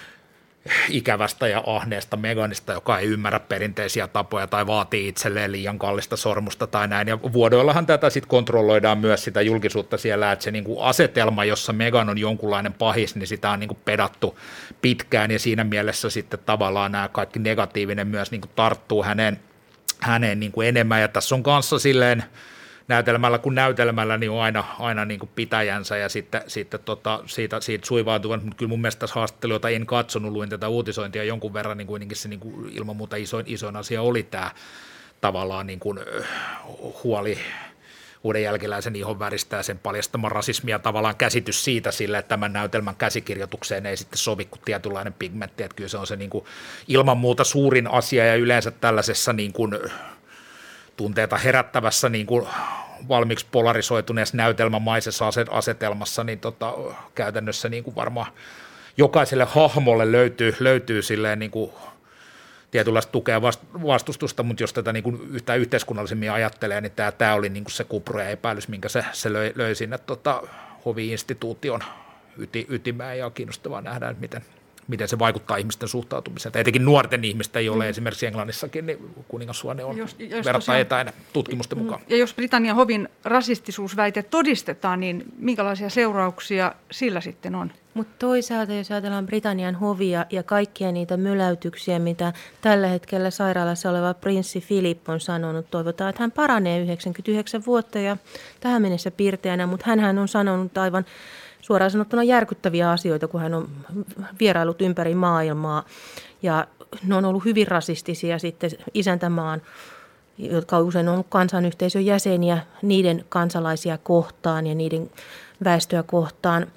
ikävästä ja ahneesta Meghanista, joka ei ymmärrä perinteisiä tapoja tai vaatii itselleen liian kallista sormusta tai näin. Ja vuodoillahan tätä sitten kontrolloidaan myös sitä julkisuutta siellä, että se niinku asetelma, jossa Meghan on jonkunlainen pahis, niin sitä on niinku pedattu pitkään, ja siinä mielessä sitten tavallaan nämä kaikki negatiivinen myös niinku tarttuu häneen, häneen niinku enemmän. Ja tässä on kanssa silleen näytelmällä kuin näytelmällä niin on aina, aina niin kuin pitäjänsä, ja sitten, sitten tota, siitä, siitä suivaantuvan, mutta kyllä mun mielestä tässä haastattelu, jota en katsonut, luin tätä uutisointia jonkun verran, niin kuitenkin se niin kuin ilman muuta isoin, isoin asia oli tämä tavallaan niin kuin huoli uuden jälkeläisen ihon väristä ja sen paljastama rasismi ja tavallaan käsitys siitä sille, että tämän näytelmän käsikirjoitukseen ei sitten sovi kuin tietynlainen pigmentti, että kyllä se on se niin kuin ilman muuta suurin asia, ja yleensä tällaisessa niin kuin tunteita herättävässä niin kuin valmiiksi polarisoituneessa näytelmämaisessa asetelmassa, niin tota, käytännössä niin kuin varmaan jokaiselle hahmolle löytyy, löytyy silleen niin kuin tietynlaista tukea vastustusta, mutta jos tätä niin kuin yhtään yhteiskunnallisemmin ajattelee, niin tämä, tämä oli niin kuin se kupru ja epäilys, minkä se, se löi, löi sinne tota, hovi-instituution yti, ytimään, ja kiinnostavaa nähdä, että miten miten se vaikuttaa ihmisten suhtautumiseen. Etenkin nuorten ihmisten, joille mm. esimerkiksi Englannissakin niin kuningashuone on verrattain etäinen tutkimusten mukaan. Ja jos Britannian hovin rasistisuusväite todistetaan, niin minkälaisia seurauksia sillä sitten on? Mutta toisaalta, jos ajatellaan Britannian hovia ja kaikkia niitä möläytyksiä, mitä tällä hetkellä sairaalassa oleva prinssi Philip on sanonut, toivotaan, että hän paranee yhdeksänkymmentäyhdeksän vuotta ja tähän mennessä pirteänä, mutta hänhän on sanonut aivan suoraan sanottuna järkyttäviä asioita, kun hän on vierailut ympäri maailmaa, ja ne on ollut hyvin rasistisia sitten isäntämaan, jotka on usein ollut kansanyhteisön jäseniä, niiden kansalaisia kohtaan ja niiden väestöä kohtaan.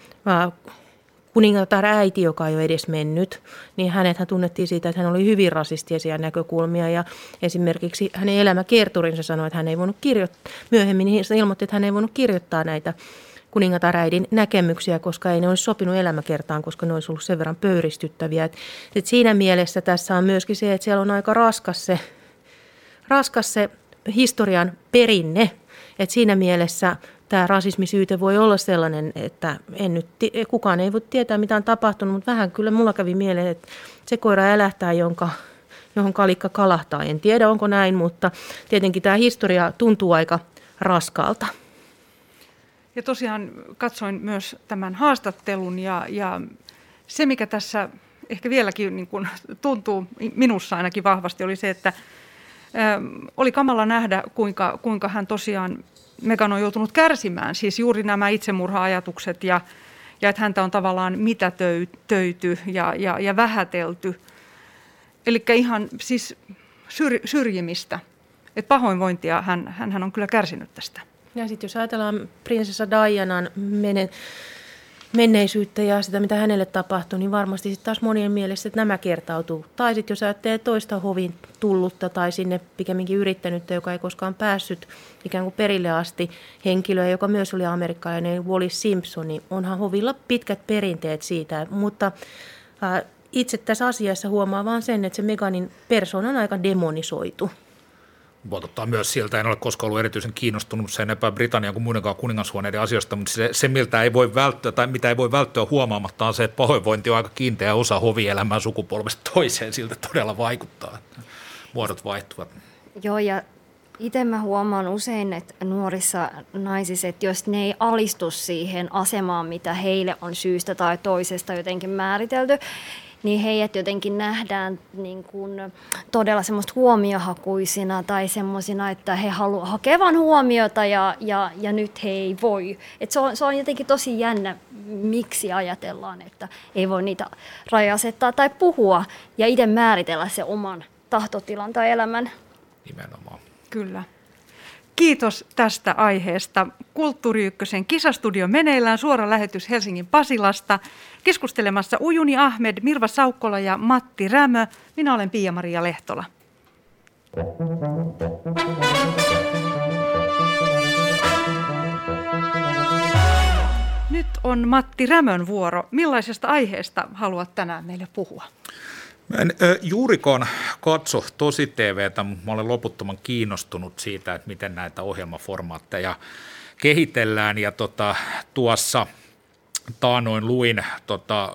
Kuningatar äiti, joka ei ole edes mennyt, niin hänethän tunnettiin siitä, että hän oli hyvin rasistisia näkökulmia, ja esimerkiksi hänen elämäkerturinsa sanoi, että hän ei voinut kirjoittaa, myöhemmin ilmoitti, että hän ei voinut kirjoittaa näitä kuningatar-äidin näkemyksiä, koska ei ne olisi sopinut elämäkertaan, koska ne olisi ollut sen verran pöyristyttäviä. Et, et siinä mielessä tässä on myöskin se, että siellä on aika raskas se, raskas se historian perinne. Et siinä mielessä tämä rasismisyyte voi olla sellainen, että en nyt, kukaan ei voi tietää, mitä on tapahtunut, mutta vähän kyllä mulla kävi mieleen, että se koira älähtää, jonka, johon kalikka kalahtaa. En tiedä, onko näin, mutta tietenkin tämä historia tuntuu aika raskaalta. Ja tosiaan katsoin myös tämän haastattelun, ja, ja se, mikä tässä ehkä vieläkin niin kuin tuntuu minussa ainakin vahvasti, oli se, että ä, oli kamala nähdä, kuinka, kuinka hän tosiaan, Meghan on joutunut kärsimään, siis juuri nämä itsemurha-ajatukset, ja, ja että häntä on tavallaan mitätöity ja, ja, ja vähätelty. Eli ihan siis syr, syrjimistä, että pahoinvointia hän, hän on kyllä kärsinyt tästä. Ja sitten jos ajatellaan prinsessa Dianan mene, menneisyyttä ja sitä, mitä hänelle tapahtui, niin varmasti sitten taas monien mielestä, että nämä kertautuu. Tai sitten jos ajattelee toista hovin tullutta tai sinne pikemminkin yrittänyttä, joka ei koskaan päässyt ikään kuin perille asti henkilöä, joka myös oli amerikkalainen, Wallis Simpson, niin onhan hovilla pitkät perinteet siitä, mutta ää, itse tässä asiassa huomaa vaan sen, että se Meghanin persoona on aika demonisoitu. Vaikuttaa myös siltä, en ole koskaan ollut erityisen kiinnostunut sen enempää Britannian kuin muidenkaan kuningashuoneiden asioista, mutta se, se miltä ei voi välttyä tai mitä ei voi välttyä huomaamatta on se, että pahoinvointi on aika kiinteä osa hovielämää sukupolvesta toiseen, siltä todella vaikuttaa, että muodot vaihtuvat. Joo, ja itse mä huomaan usein, että nuorissa naisissa, että jos ne ei alistu siihen asemaan, mitä heille on syystä tai toisesta jotenkin määritelty, niin heidät jotenkin nähdään niin kuin todella semmoista huomiohakuisina tai semmoisina, että he haluavat hakevan huomiota ja, ja, ja nyt he ei voi. Et se, on, se on jotenkin tosi jännä, miksi ajatellaan, että ei voi niitä rajoja asettaa tai puhua ja itse määritellä se oman tahtotilan tai elämän. Nimenomaan. Kyllä. Kiitos tästä aiheesta. Kulttuuri Ykkösen kisastudio meneillään, suora lähetys Helsingin Pasilasta. Keskustelemassa Ujuni Ahmed, Mirva Saukkola ja Matti Rämö. Minä olen Pia-Maria Lehtola. Nyt on Matti Rämön vuoro. Millaisesta aiheesta haluat tänään meille puhua? Mä en ö, juurikaan katso tosi T V:tä, mutta mä olen loputtoman kiinnostunut siitä, että miten näitä ohjelmaformaatteja kehitellään. Ja tota, tuossa taanoin luin tota,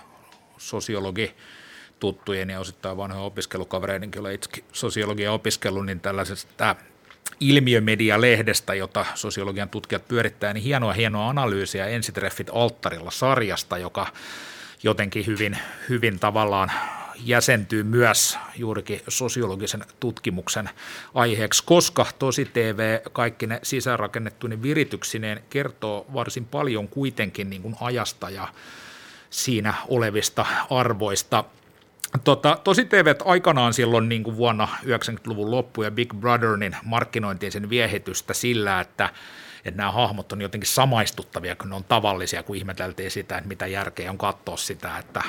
sosiologituttujen ja osittain vanhojen opiskelukavereidenkin, olen itsekin sosiologiaa opiskellut, niin tällaisesta ilmiömedia-lehdestä, jota sosiologian tutkijat pyörittää, niin hienoa hienoa analyysiä Ensitreffit alttarilla -sarjasta, joka jotenkin hyvin, hyvin tavallaan jäsentyy myös juurikin sosiologisen tutkimuksen aiheeksi, koska tosi T V kaikki ne sisäänrakennettuinen virityksineen kertoo varsin paljon kuitenkin niin kuin ajasta ja siinä olevista arvoista. Tota, tosi T V aikanaan silloin niin kuin vuonna yhdeksänkymmentäluvun loppu ja Big Brother niin markkinointiin sen viehetystä sillä, että että nämä hahmot on jotenkin samaistuttavia, kun ne on tavallisia, kun ihmeteltiin sitä, että mitä järkeä on katsoa sitä, että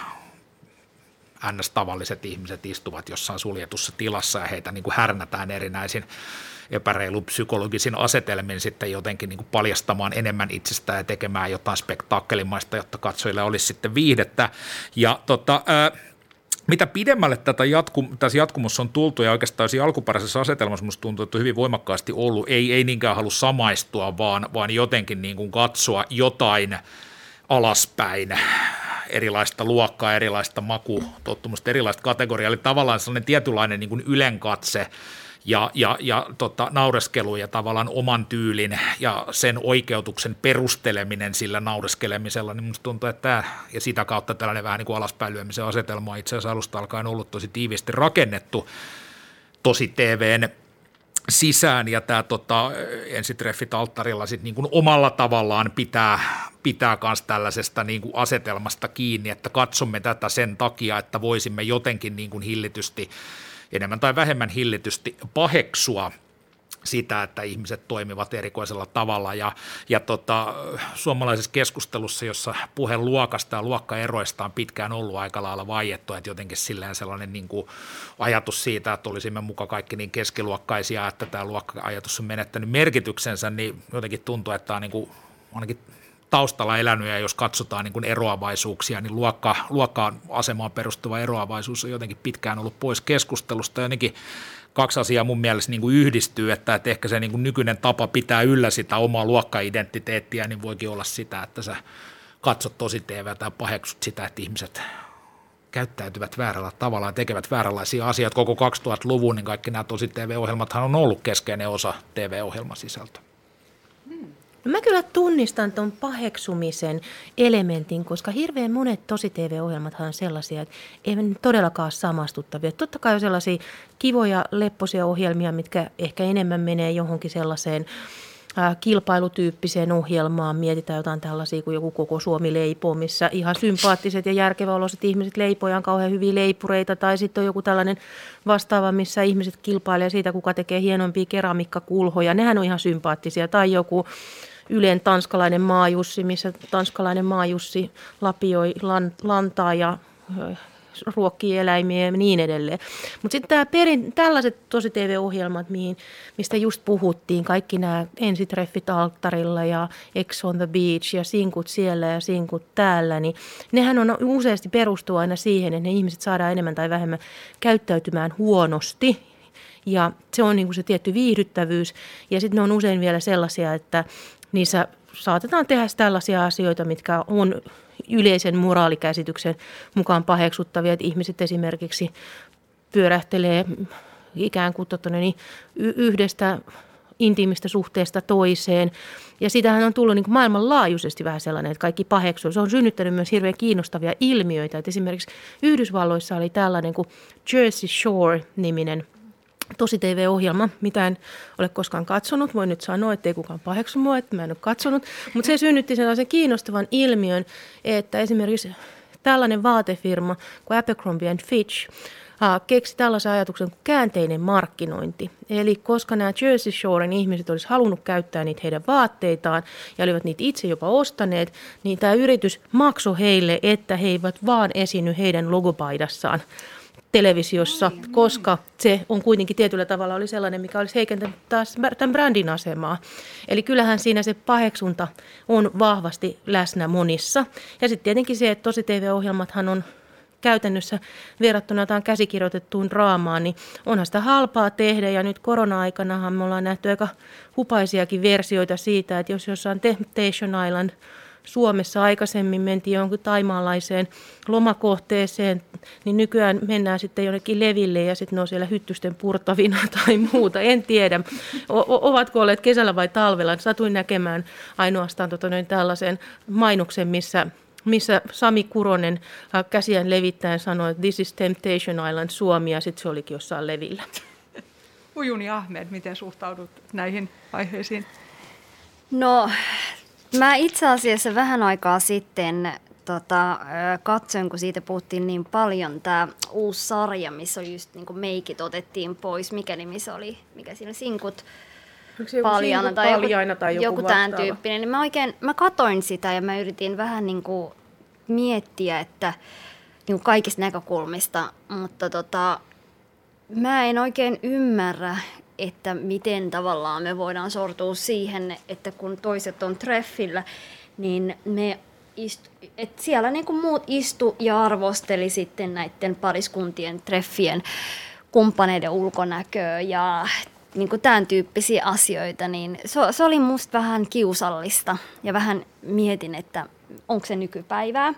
ns-tavalliset ihmiset istuvat jossain suljetussa tilassa ja heitä niin kuin härnätään erinäisin epäreilu psykologisin asetelmin sitten jotenkin niin kuin paljastamaan enemmän itsestään ja tekemään jotain spektaakkelimaista, jotta katsojille olisi sitten viihdettä. Ja tota, ää, mitä pidemmälle tätä jatku, tässä jatkumossa on tultu ja oikeastaan siinä alkuperäisessä asetelmassa musta tuntuu, että on hyvin voimakkaasti ollut, ei, ei niinkään halua samaistua, vaan, vaan jotenkin niin kuin katsoa jotain alaspäin, erilaista luokkaa, erilaista makutottumusta, erilaista kategoriaa, eli tavallaan sellainen tietynlainen niin kuin ylenkatse ja, ja, ja tota, naureskelu ja tavallaan oman tyylin ja sen oikeutuksen perusteleminen sillä naureskelemisella, niin musta tuntuu, että tämä, ja sitä kautta tällainen vähän niin kuin alaspäin lyömisen asetelma on itse asiassa alusta alkaen ollut tosi tiiviisti rakennettu tosi T V:n sisään, ja tämä tota, Ensitreffit alttarilla sit niin kuin omalla tavallaan pitää, pitää myös tällaisesta niin kuin asetelmasta kiinni, että katsomme tätä sen takia, että voisimme jotenkin niin kuin hillitysti, enemmän tai vähemmän hillitysti paheksua sitä, että ihmiset toimivat erikoisella tavalla, ja, ja tota, suomalaisessa keskustelussa, jossa puhe luokasta ja luokkaeroista on pitkään ollut aika lailla vaiettu, että jotenkin silleen sellainen niin kuin ajatus siitä, että olisimme muka kaikki niin keskiluokkaisia, että tämä luokka-ajatus on menettänyt merkityksensä, niin jotenkin tuntuu, että tämä on niin kuin ainakin taustalla elänyt, ja jos katsotaan niin kuin eroavaisuuksia, niin luokka, luokkaan asemaan perustuva eroavaisuus on jotenkin pitkään ollut pois keskustelusta, ja jotenkin kaksi asiaa mun mielestä niin kuin yhdistyy, että, että ehkä se niin kuin nykyinen tapa pitää yllä sitä omaa luokka-identiteettiä, niin voikin olla sitä, että sä katsot tosi T V:tä ja paheksut sitä, että ihmiset käyttäytyvät väärällä tavalla ja tekevät vääränlaisia asioita. Koko kaksituhattaluvun, niin kaikki nämä tosi T V-ohjelmathan on ollut keskeinen osa T V-ohjelman sisältöä. No mä kyllä tunnistan tuon paheksumisen elementin, koska hirveän monet tosi T V-ohjelmathan on sellaisia, että eivät todellakaan samastuttavia. Totta kai on sellaisia kivoja, leppoisia ohjelmia, mitkä ehkä enemmän menee johonkin sellaiseen ää, kilpailutyyppiseen ohjelmaan. Mietitään jotain tällaisia kuin joku Koko Suomi leipoo, missä ihan sympaattiset ja järkeväoloiset ihmiset leipojaan kauhean hyviä leipureita. Tai sitten on joku tällainen vastaava, missä ihmiset kilpailee siitä, kuka tekee hienompia keramiikkakulhoja. Nehän on ihan sympaattisia. Tai joku Ylen tanskalainen maajussi, missä tanskalainen maajussi lapioi lan, lantaa ja ruokkii eläimiä ja niin edelleen. Mutta sitten tällaiset tosi T V-ohjelmat, mihin, mistä just puhuttiin, kaikki nämä ensitreffit alttarilla ja Ex on the Beach ja sinkut siellä ja sinkut täällä, niin nehän on useasti perustuu aina siihen, että ne ihmiset saadaan enemmän tai vähemmän käyttäytymään huonosti. Ja se on niin kuin se tietty viihdyttävyys. Ja sitten ne on usein vielä sellaisia, että niissä saatetaan tehdä tällaisia asioita, mitkä on yleisen moraalikäsityksen mukaan paheksuttavia, että ihmiset esimerkiksi pyörähtelee ikään kuin totta, niin yhdestä intiimistä suhteesta toiseen. Ja sitähän on tullut niin kuin maailmanlaajuisesti vähän sellainen, että kaikki paheksuu. Se on synnyttänyt myös hirveän kiinnostavia ilmiöitä. Että esimerkiksi Yhdysvalloissa oli tällainen kuin Jersey Shore-niminen tosi T V-ohjelma, mitä en ole koskaan katsonut. Voin nyt sanoa, että ei kukaan paheksu mua, että mä en ole katsonut. Mutta se synnytti sellaisen kiinnostavan ilmiön, että esimerkiksi tällainen vaatefirma kuin Abercrombie and Fitch keksi tällaisen ajatuksen kuin käänteinen markkinointi. Eli koska nämä Jersey Shoren ihmiset olisi halunnut käyttää niitä heidän vaatteitaan ja olivat niitä itse jopa ostaneet, niin tämä yritys maksoi heille, että he eivät vaan esiinny heidän logopaidassaan televisiossa, koska se on kuitenkin tietyllä tavalla oli sellainen, mikä olisi heikentänyt taas tämän brändin asemaa. Eli kyllähän siinä se paheksunta on vahvasti läsnä monissa. Ja sitten tietenkin se, että tosi T V-ohjelmathan on käytännössä verrattuna jotain käsikirjoitettuun draamaan, niin onhan sitä halpaa tehdä. Ja nyt korona-aikanahan me ollaan nähty aika hupaisiakin versioita siitä, että jos jossain Temptation Island Suomessa aikaisemmin mentiin johonkin taimaalaiseen lomakohteeseen, niin nykyään mennään sitten jonnekin leville ja sitten ne on siellä hyttysten purtavina tai muuta. En tiedä, o- ovatko olleet kesällä vai talvella. Satuin näkemään ainoastaan tota noin tällaisen mainoksen, missä, missä Sami Kuronen käsiään levittäen sanoi, että this is Temptation Island Suomi, ja sitten se olikin jossain levillä. Ujuni Ahmed, miten suhtaudut näihin aiheisiin? No, mä itse asiassa vähän aikaa sitten tota, katsoin, kun siitä puhuttiin niin paljon, tämä uusi sarja, missä oli just niin kuin meikit otettiin pois. Mikä nimi se oli? Mikä siinä sinkut paljana tai joku, tai joku, joku tämän tyyppinen. Niin mä oikein, mä katoin sitä ja mä yritin vähän niin kuin miettiä, että niin kuin kaikista näkökulmista, mutta tota, mä en oikein ymmärrä, että miten tavallaan me voidaan sortua siihen, että kun toiset on treffillä, niin me istu, että siellä niin kuin muut istu ja arvosteli sitten näiden pariskuntien treffien kumppaneiden ulkonäköä ja niin kuin tämän tyyppisiä asioita, niin se, se oli musta vähän kiusallista ja vähän mietin, että onko se nykypäivää.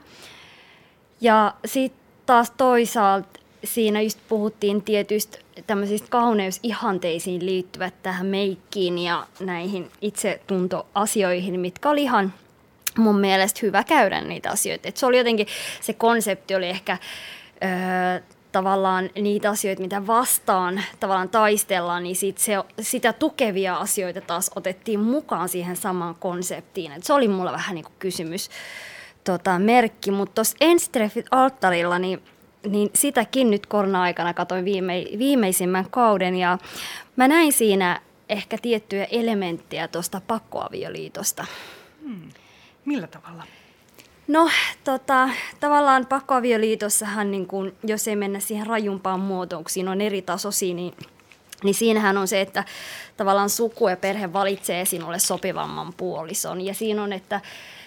Ja sitten taas toisaalta siinä just puhuttiin tietyistä tämmöisistä kauneusihanteisiin liittyvät tähän meikkiin ja näihin itsetuntoasioihin, mitkä oli ihan mun mielestä hyvä käydä niitä asioita. Et se oli jotenkin, se konsepti oli ehkä öö, tavallaan niitä asioita, mitä vastaan tavallaan taistellaan, niin sit se, sitä tukevia asioita taas otettiin mukaan siihen samaan konseptiin. Et se oli mulla vähän niin kuin kysymys tota, merkki, mutta tuossa Ensitreffit alttarilla, niin niin sitäkin nyt korona-aikana katsoin viime, viimeisimmän kauden ja mä näin siinä ehkä tiettyjä elementtejä tuosta pakkoavioliitosta. Hmm. Millä tavalla? No tota, tavallaan pakkoavioliitossahan, niin kun, jos ei mennä siihen rajumpaan muotoon, kun siinä on eri tasoisia, niin, niin siinähän on se, että tavallaan suku ja perhe valitsee sinulle sopivamman puolison. Ja siinä on, että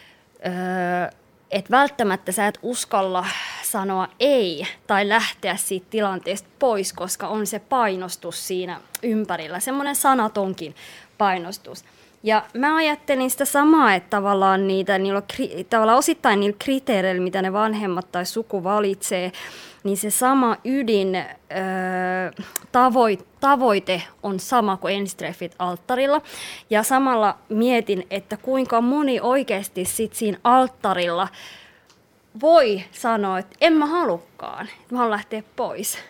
Öö, että välttämättä sä et uskalla sanoa ei tai lähteä siitä tilanteesta pois, koska on se painostus siinä ympärillä, semmoinen sanatonkin painostus. Ja mä ajattelin sitä samaa, että tavallaan, niitä, niillä on, tavallaan osittain niillä kriteereillä, mitä ne vanhemmat tai suku valitsee, niin se sama ydin öö, tavoite, tavoite on sama kuin ensitreffit alttarilla. Ja samalla mietin, että kuinka moni oikeasti sit siinä alttarilla voi sanoa, että en mä halukkaan, että mä haluan lähteä pois.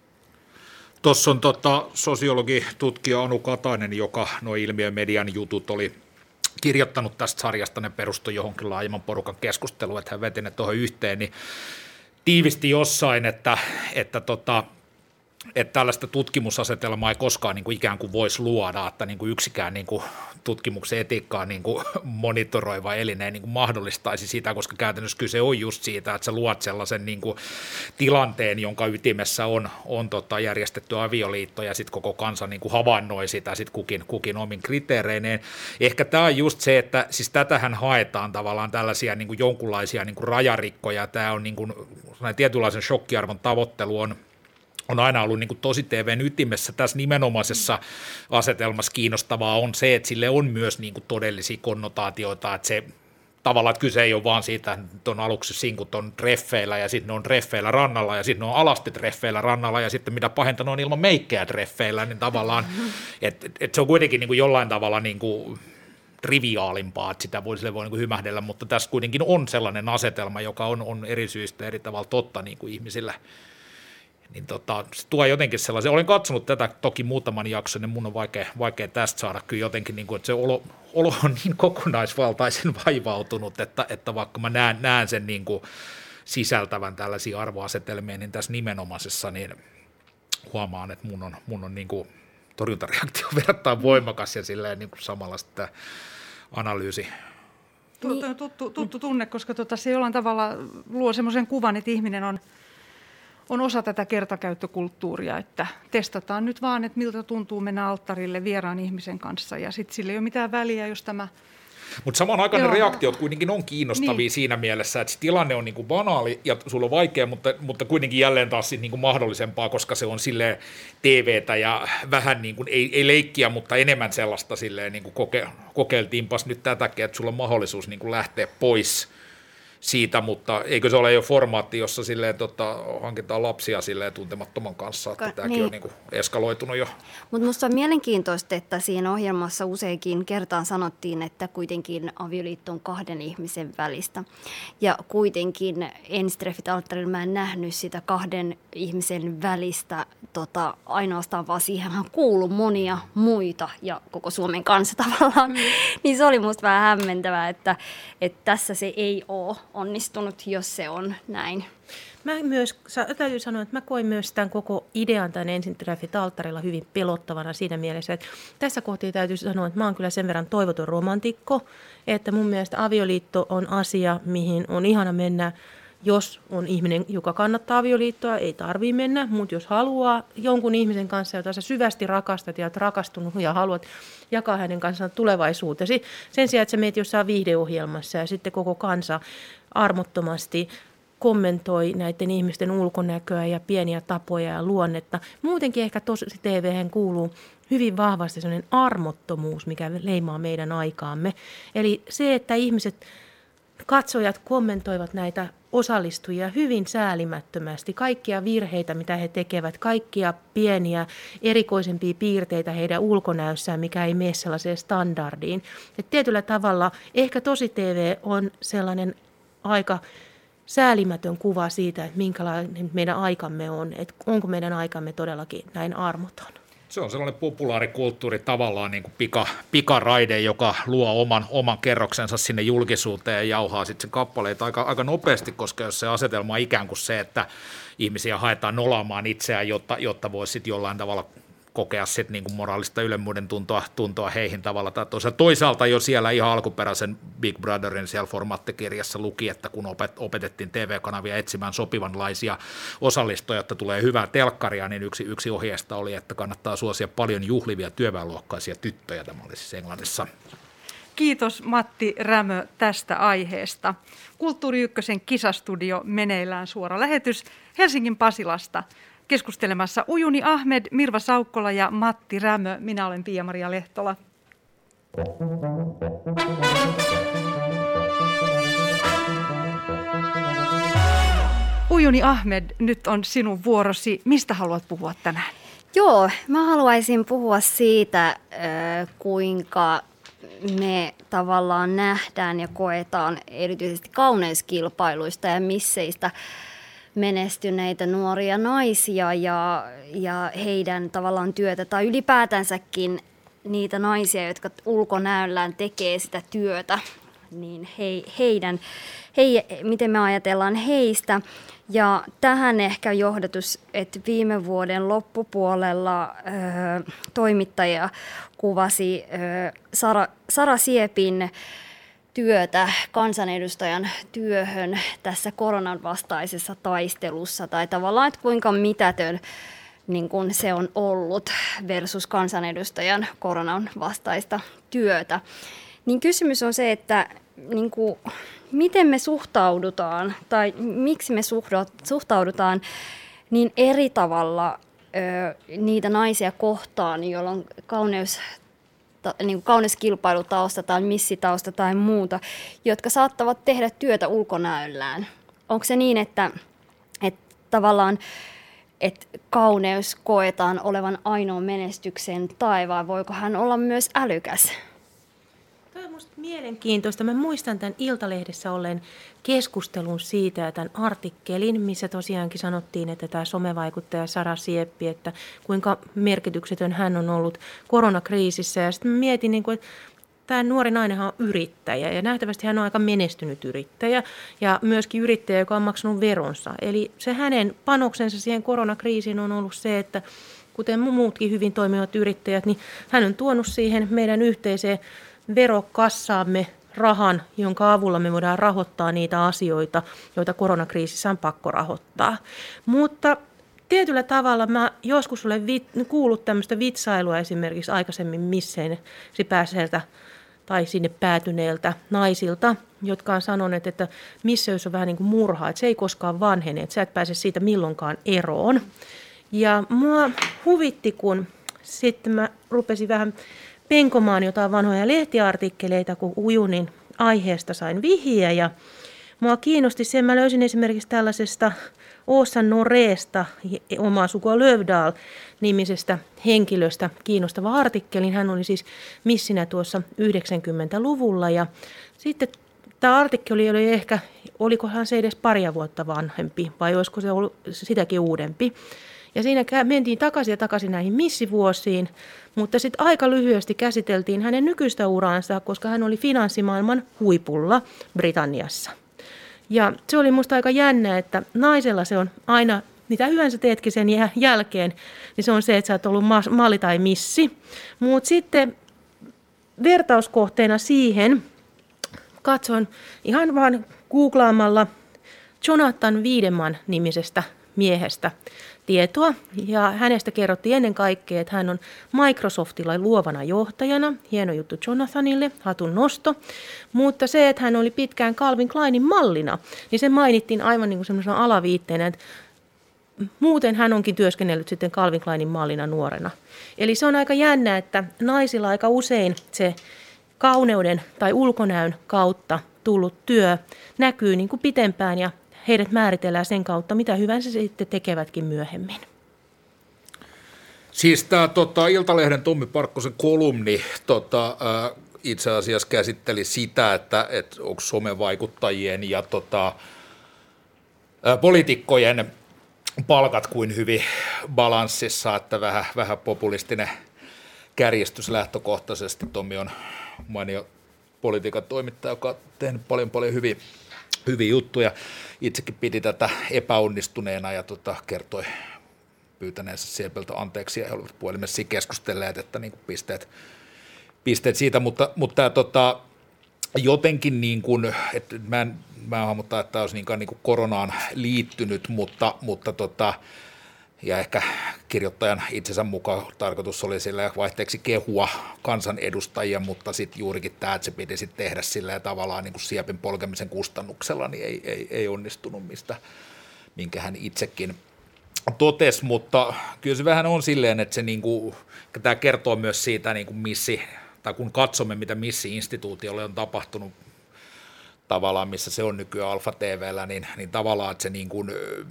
Tuossa on tota, sosiologi, tutkija Anu Katainen, joka nuo ilmiömedian jutut oli kirjoittanut tästä sarjasta, ne perustui johonkin laajemman porukan keskusteluun, että hän veti ne tuohon yhteen, niin tiivisti jossain, että, että tota, että tällaista tutkimusasetelmaa ei koskaan niin kuin ikään kuin voisi luoda, että niin kuin yksikään niin kuin tutkimuksen etiikkaa niin kuin monitoroiva elin ei niin kuin mahdollistaisi sitä, koska käytännössä kyse on just siitä, että sä luot sellaisen niin kuin tilanteen, jonka ytimessä on, on tota järjestetty avioliitto ja sitten koko kansa niin kuin havainnoi sitä sit kukin, kukin omin kriteereineen. Ehkä tämä on just se, että siis tätähän haetaan tavallaan tällaisia niin kuin jonkunlaisia niin kuin rajarikkoja, tämä on niin kuin tietynlaisen shokkiarvon tavoittelu on on aina ollut niin kuin tosi T V:n ytimessä. Tässä nimenomaisessa asetelmassa kiinnostavaa on se, että sille on myös niin kuin todellisia konnotaatioita, että se tavallaan, että kyse ei ole vaan siitä, että on aluksi sinkut on treffeillä ja sitten ne on treffeillä rannalla ja sitten ne on alasti treffeillä rannalla ja sitten mitä pahenta ne on ilman meikkejä treffeillä, niin tavallaan, että et se on kuitenkin niin kuin jollain tavalla niin kuin triviaalimpaa, että sitä voi, sille voi niin kuin hymähdellä, mutta tässä kuitenkin on sellainen asetelma, joka on, on eri syistä eri tavalla totta niin kuin ihmisillä. Niin tota, se tuo jotenkin sellaisen, olen katsonut tätä toki muutaman jakson, niin mun on vaikea, vaikea tästä saada kyllä jotenkin, niin kuin, että se olo, olo on niin kokonaisvaltaisen vaivautunut, että, että vaikka mä näen, näen sen niin kuin sisältävän tällaisia arvoasetelmia, niin tässä nimenomaisessa niin huomaan, että mun on, mun on niin kuin torjuntareaktio verrattain voimakas ja silleen niin kuin samalla sitten analyysi. Tuttu, tuttu, tuttu tunne, koska tota, se jollain tavalla luo semmoisen kuvan, että ihminen on on osa tätä kertakäyttökulttuuria, että testataan nyt vaan, että miltä tuntuu mennä alttarille vieraan ihmisen kanssa ja sitten sillä ei ole mitään väliä, jos tämä... Mutta samaan aikaan ne reaktiot kuitenkin on kiinnostavia niin. Siinä mielessä, että se tilanne on niinku banaali ja sulla on vaikea, mutta, mutta kuitenkin jälleen taas niinku mahdollisempaa, koska se on silleen T V:tä ja vähän niin kuin, ei, ei leikkiä, mutta enemmän sellaista silleen niin kuin koke, kokeiltiinpas nyt tätäkin, että sulla on mahdollisuus niin kuin lähteä pois siitä, mutta eikö se ole jo formaatti, jossa silleen, tota, hankitaan lapsia silleen tuntemattoman kanssa, että Ka- tämäkin niin. on niin kuin eskaloitunut jo. Mutta minusta on mielenkiintoista, että siinä ohjelmassa useinkin kertaan sanottiin, että kuitenkin avioliitto on kahden ihmisen välistä. Ja kuitenkin ensitreffit alttarilla mä en nähnyt sitä kahden ihmisen välistä tota, ainoastaan, vaan siihenhän kuului monia muita ja koko Suomen kanssa tavallaan. Mm. Niin se oli musta vähän hämmentävää, että, että tässä se ei ole onnistunut, jos se on näin. Mä myös, täytyy sanoa, että mä koin myös tämän koko idean tämän ensitreffit alttarilla hyvin pelottavana siinä mielessä, että tässä kohtaa täytyy sanoa, että mä oon kyllä sen verran toivoton romantikko, että mun mielestä avioliitto on asia, mihin on ihana mennä, jos on ihminen, joka kannattaa avioliittoa, ei tarvitse mennä, mutta jos haluaa jonkun ihmisen kanssa, jota sä syvästi rakastat ja olet rakastunut ja haluat jakaa hänen kanssaan tulevaisuutesi, sen sijaan, että sä meet jossain viihdeohjelmassa ja sitten koko kansa armottomasti kommentoi näiden ihmisten ulkonäköä ja pieniä tapoja ja luonnetta. Muutenkin ehkä tosi T V:hen kuuluu hyvin vahvasti sellainen armottomuus, mikä leimaa meidän aikaamme. Eli se, että ihmiset, katsojat kommentoivat näitä osallistujia hyvin säälimättömästi, kaikkia virheitä, mitä he tekevät, kaikkia pieniä erikoisempia piirteitä heidän ulkonäössään, mikä ei mene sellaiseen standardiin. Et tietyllä tavalla ehkä tosi T V on sellainen aika säälimätön kuva siitä, että minkälainen meidän aikamme on, että onko meidän aikamme todellakin näin armoton. Se on sellainen populaarikulttuuri tavallaan niin kuin pika, pikaraide, joka luo oman, oman kerroksensa sinne julkisuuteen ja jauhaa sitten sen kappaleita aika, aika nopeasti, koska jos se asetelma on ikään kuin se, että ihmisiä haetaan nolaamaan itseään, jotta, jotta voisi sitten jollain tavalla kokea sit niinku moraalista ylemmyyden tuntoa, tuntoa heihin tavalla tai toisaalta. Toisaalta jo siellä ihan alkuperäisen Big Brotherin siellä formaattikirjassa luki, että kun opet, opetettiin T V-kanavia etsimään sopivanlaisia osallistujia, jotta tulee hyvää telkkaria, niin yksi, yksi ohjeesta oli, että kannattaa suosia paljon juhlivia työväenluokkaisia tyttöjä. Tämä oli siis Englannissa. Kiitos Matti Rämö tästä aiheesta. Kulttuuri Ykkösen kisastudio meneillään suora lähetys Helsingin Pasilasta. Keskustelemassa Ujuni Ahmed, Mirva Saukkola ja Matti Rämö. Minä olen Pia-Maria Lehtola. Ujuni Ahmed, nyt on sinun vuorosi. Mistä haluat puhua tänään? Joo, mä haluaisin puhua siitä, kuinka me tavallaan nähdään ja koetaan erityisesti kauneuskilpailuista ja misseistä menestyneitä nuoria naisia ja, ja heidän tavallaan työtä tai ylipäätänsäkin niitä naisia, jotka ulkonäöllään tekee sitä työtä niin he, heidän, he, miten me ajatellaan heistä. Ja tähän ehkä johdatus, että viime vuoden loppupuolella ö, toimittaja kuvasi ö, Sara, Sara Siepin työtä kansanedustajan työhön tässä koronan vastaisessa taistelussa, tai tavallaan, että kuinka mitätön niin kuin se on ollut versus kansanedustajan koronan vastaista työtä. Niin kysymys on se, että niin kuin, miten me suhtaudutaan, tai miksi me suhtaudutaan niin eri tavalla ö, niitä naisia kohtaan, joilla on kauneus, ta, niin kuin kauneuskilpailutausta tai missitausta tai muuta, jotka saattavat tehdä työtä ulkonäöllään. Onko se niin, että, että tavallaan että kauneus koetaan olevan ainoa menestyksen tae, vai voiko hän olla myös älykäs? Tämä on minusta mielenkiintoista. Mä muistan tämän Iltalehdessä olleen keskustelun siitä ja tämän artikkelin, missä tosiaankin sanottiin, että tämä somevaikuttaja Sara Sieppi, että kuinka merkityksetön hän on ollut koronakriisissä. Ja sitten mä mietin, niin kuin, että tämä nuori nainenhan on yrittäjä ja nähtävästi hän on aika menestynyt yrittäjä ja myöskin yrittäjä, joka on maksanut veronsa. Eli se hänen panoksensa siihen koronakriisiin on ollut se, että kuten muutkin hyvin toimivat yrittäjät, niin hän on tuonut siihen meidän yhteiseen verokassaamme rahan, jonka avulla me voidaan rahoittaa niitä asioita, joita koronakriisissä on pakko rahoittaa. Mutta tietyllä tavalla mä joskus olen vit- kuullut tämmöistä vitsailua esimerkiksi aikaisemmin misseen pääseeltä tai sinne päätyneeltä naisilta, jotka on sanoneet, että misseys on vähän niin kuin murha, että se ei koskaan vanhene, että sä et pääse siitä milloinkaan eroon. Ja mua huvitti, kun sitten mä rupesin vähän penkomaan jotain vanhoja lehtiartikkeleita, kun Ujunin aiheesta sain vihjeä. Ja mua kiinnosti se, mä löysin esimerkiksi tällaisesta Åsa Noreesta, omaa sukua Lövdahl-nimisestä henkilöstä kiinnostava artikkelin. Hän oli siis missinä tuossa yhdeksänkymmentäluvulla ja sitten tämä artikkeli oli ehkä, olikohan se edes paria vuotta vanhempi vai olisiko se ollut sitäkin uudempi. Ja siinä mentiin takaisin ja takaisin näihin missivuosiin, mutta sitten aika lyhyesti käsiteltiin hänen nykyistä uraansa, koska hän oli finanssimaailman huipulla Britanniassa. Ja se oli musta aika jännä, että naisella se on aina, mitä hyvänsä teetkin sen jälkeen, niin se on se, että sä oot ollut malli tai missi. Mutta sitten vertauskohteena siihen katson ihan vaan googlaamalla Jonathan Wiedemann nimisestä miehestä tietoa. Ja hänestä kerrottiin ennen kaikkea, että hän on Microsoftilla luovana johtajana. Hieno juttu Jonathanille, hatun nosto. Mutta se, että hän oli pitkään Calvin Kleinin mallina, niin se mainittiin aivan niin kuin semmoisena alaviitteenä, että muuten hän onkin työskennellyt sitten Calvin Kleinin mallina nuorena. Eli se on aika jännä, että naisilla aika usein se kauneuden tai ulkonäön kautta tullut työ näkyy niin kuin pitempään ja heidät määritellään sen kautta, mitä hyvänsä sitten tekevätkin myöhemmin. Siis tämä tota, Iltalehden Tommi Parkkosen kolumni tota, äh, itse asiassa käsitteli sitä, että et onko somevaikuttajien ja tota, äh, poliitikkojen palkat kuin hyvin balanssissa, että vähän, vähän populistinen kärjestys lähtökohtaisesti. Tommi on mainio politiikan toimittaja, joka on tehnyt paljon paljon hyviä, hyviä juttuja. Itsekin piti tätä epäonnistuneena ja tota, kertoi pyytäneensä Siepeltä anteeksi ja he olivat puhelimessa keskustelleet, että niin kuin pisteet, pisteet siitä, mutta, mutta tämä tota, jotenkin niin kuin, että mä en, mä en hahmottaa, että tämä olisi niinkään niin kuin koronaan liittynyt, mutta, mutta tota, ja ehkä kirjoittajan itsensä mukaan tarkoitus oli sillä vaihteeksi kehua kansanedustajia, mutta sitten juurikin tämä, että se piti sitten tehdä sillä tavallaan niin kuin Siepin polkemisen kustannuksella, niin ei, ei, ei onnistunut, mistä, minkä hän itsekin totesi, mutta kyllä se vähän on silleen, että se niin kuin, tämä kertoo myös siitä, niin kuin missi, tai kun katsomme, mitä missi-instituutiolle on tapahtunut tavallaan, missä se on nykyään Alfa T V:llä, niin, niin tavallaan, että se niin kuin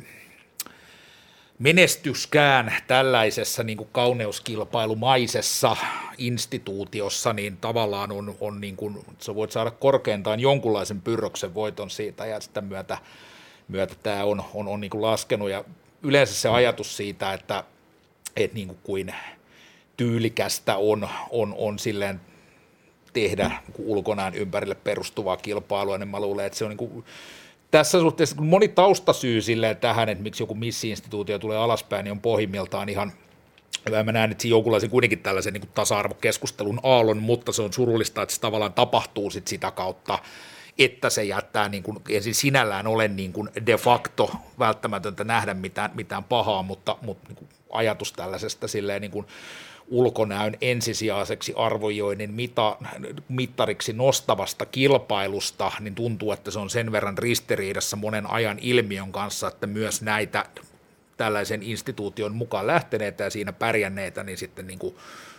menestyskään tällaisessa niin kuin kauneuskilpailumaisessa instituutiossa, niin tavallaan on, on niin kuin, sä voit saada korkeintaan jonkunlaisen pyrröksen voiton siitä, ja sitä myötä, myötä tämä on, on, on niin kuin laskenut, ja yleensä se ajatus siitä, että, että niin kuin kuin tyylikästä on, on, on silleen tehdä ulkonäön ympärille perustuvaa kilpailua, niin mä luulen, että se on niin kuin, tässä suhteessa moni taustasyy silleen tähän, että miksi joku missi-instituutio tulee alaspäin, niin on pohjimmiltaan ihan, mä näen, että siinä jonkunlaisen kuitenkin tällaisen niin kuin tasa-arvokeskustelun aallon, mutta se on surullista, että se tavallaan tapahtuu sit sitä kautta, että se jättää, niin kuin, ei siis sinällään ole niin kuin de facto välttämätöntä nähdä mitään, mitään pahaa, mutta, mutta niin kuin ajatus tällaisesta silleen niin kuin ulkonäön ensisijaiseksi arvioinnin mita, mittariksi nostavasta kilpailusta, niin tuntuu, että se on sen verran ristiriidassa monen ajan ilmiön kanssa, että myös näitä tällaisen instituution mukaan lähteneitä ja siinä pärjänneitä, niin sitten niin kuin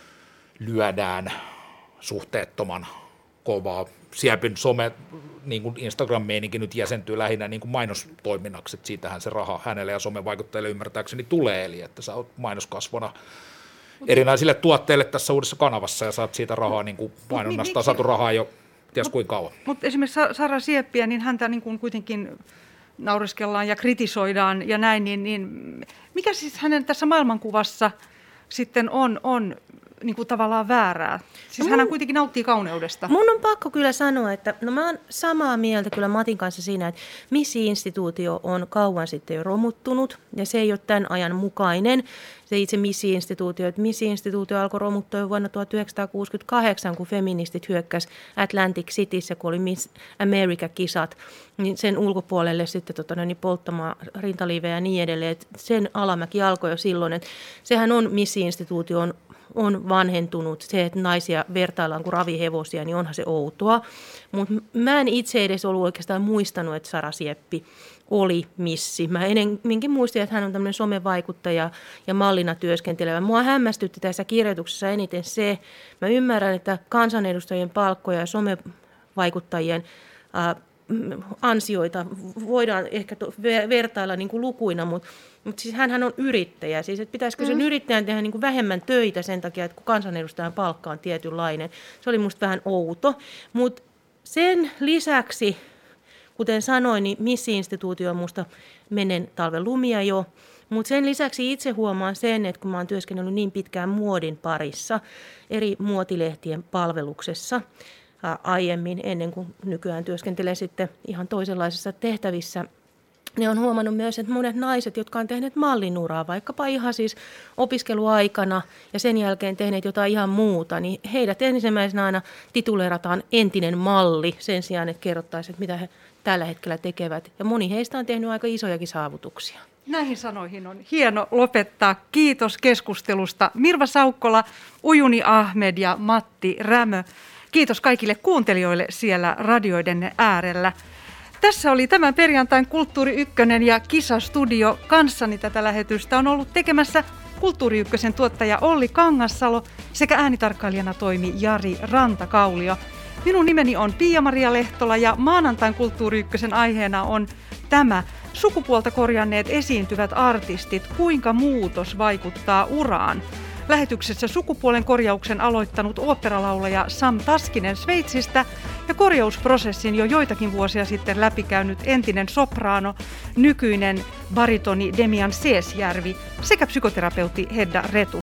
lyödään suhteettoman kovaa. Siepin some, niin kuin Instagram-meininki nyt jäsentyy lähinnä niin kuin mainostoiminnaksi, että siitähän se raha hänelle ja somevaikuttajille ymmärtääkseni tulee, eli että sä oot mainoskasvona erinäisille tuotteille tässä uudessa kanavassa ja saat siitä rahaa, niin kuin mainonnasta saatu rahaa jo ties kuinka kauan. Mutta esimerkiksi Sara Sieppiä, niin häntä niin kuin kuitenkin naureskellaan ja kritisoidaan ja näin, niin, niin mikä siis hänen tässä maailmankuvassa sitten on, on niin kuin tavallaan väärää? Siis hän kuitenkin nauttii kauneudesta. Mun on pakko kyllä sanoa, että no mä oon samaa mieltä kyllä Matin kanssa siinä, että missi-instituutio on kauan sitten jo romuttunut ja se ei ole tämän ajan mukainen. Se itse missi-instituutio, että missi-instituutio alkoi romuttua jo vuonna tuhatyhdeksänsataakuusikymmentäkahdeksan, kun feministit hyökkäsi Atlantic Cityssä, kun oli Miss America-kisat, niin sen ulkopuolelle sitten tota, niin polttamaan rintaliivejä ja niin edelleen. Että sen alamäki alkoi jo silloin, että sehän on missi-instituutio on on vanhentunut. Se, että naisia vertaillaan kuin ravihevosia, niin onhan se outoa. Mutta mä en itse edes ollut oikeastaan muistanut, että Sara Sieppi oli missi. Mä enemmänkin muistin, että hän on tämmöinen somevaikuttaja ja mallina työskentelevä. Mua hämmästytti tässä kirjoituksessa eniten se, mä ymmärrän, että kansanedustajien palkkoja ja somevaikuttajien äh, ansioita voidaan ehkä to, vertailla niin kuin lukuina, mutta Mutta siis hänhän on yrittäjä, siis että pitäisikö sen mm. yrittäjän tehdä niin kuin vähemmän töitä sen takia, että kun kansanedustajan palkka on tietynlainen. Se oli musta vähän outo, mutta sen lisäksi, kuten sanoin, niin missi-instituutio on musta menen talven lumia jo, mutta sen lisäksi itse huomaan sen, että kun mä oon työskennellyt niin pitkään muodin parissa, eri muotilehtien palveluksessa ää, aiemmin, ennen kuin nykyään työskentelen sitten ihan toisenlaisissa tehtävissä, ne on huomannut myös, että monet naiset, jotka on tehneet mallinuraa, vaikkapa ihan siis opiskeluaikana ja sen jälkeen tehneet jotain ihan muuta, niin heidät ensimmäisenä aina tituleerataan entinen malli sen sijaan, että kerrottaisiin, että mitä he tällä hetkellä tekevät. Ja moni heistä on tehnyt aika isojakin saavutuksia. Näihin sanoihin on hieno lopettaa. Kiitos keskustelusta. Mirva Saukkola, Ujuni Ahmed ja Matti Rämö. Kiitos kaikille kuuntelijoille siellä radioiden äärellä. Tässä oli tämän perjantain Kulttuuri Ykkönen ja Kisastudio. Kanssani tätä lähetystä on ollut tekemässä Kulttuuri Ykkösen tuottaja Olli Kangassalo sekä äänitarkkailijana toimi Jari Rantakaulio. Minun nimeni on Pia-Maria Lehtola ja maanantain Kulttuuri Ykkösen aiheena on tämä sukupuolta korjanneet esiintyvät artistit, kuinka muutos vaikuttaa uraan. Lähetyksessä sukupuolen korjauksen aloittanut oopperalaulaja Sam Taskinen Sveitsistä ja korjausprosessin jo joitakin vuosia sitten läpikäynyt entinen sopraano, nykyinen baritoni Demian Seesjärvi sekä psykoterapeutti Hedda Retu.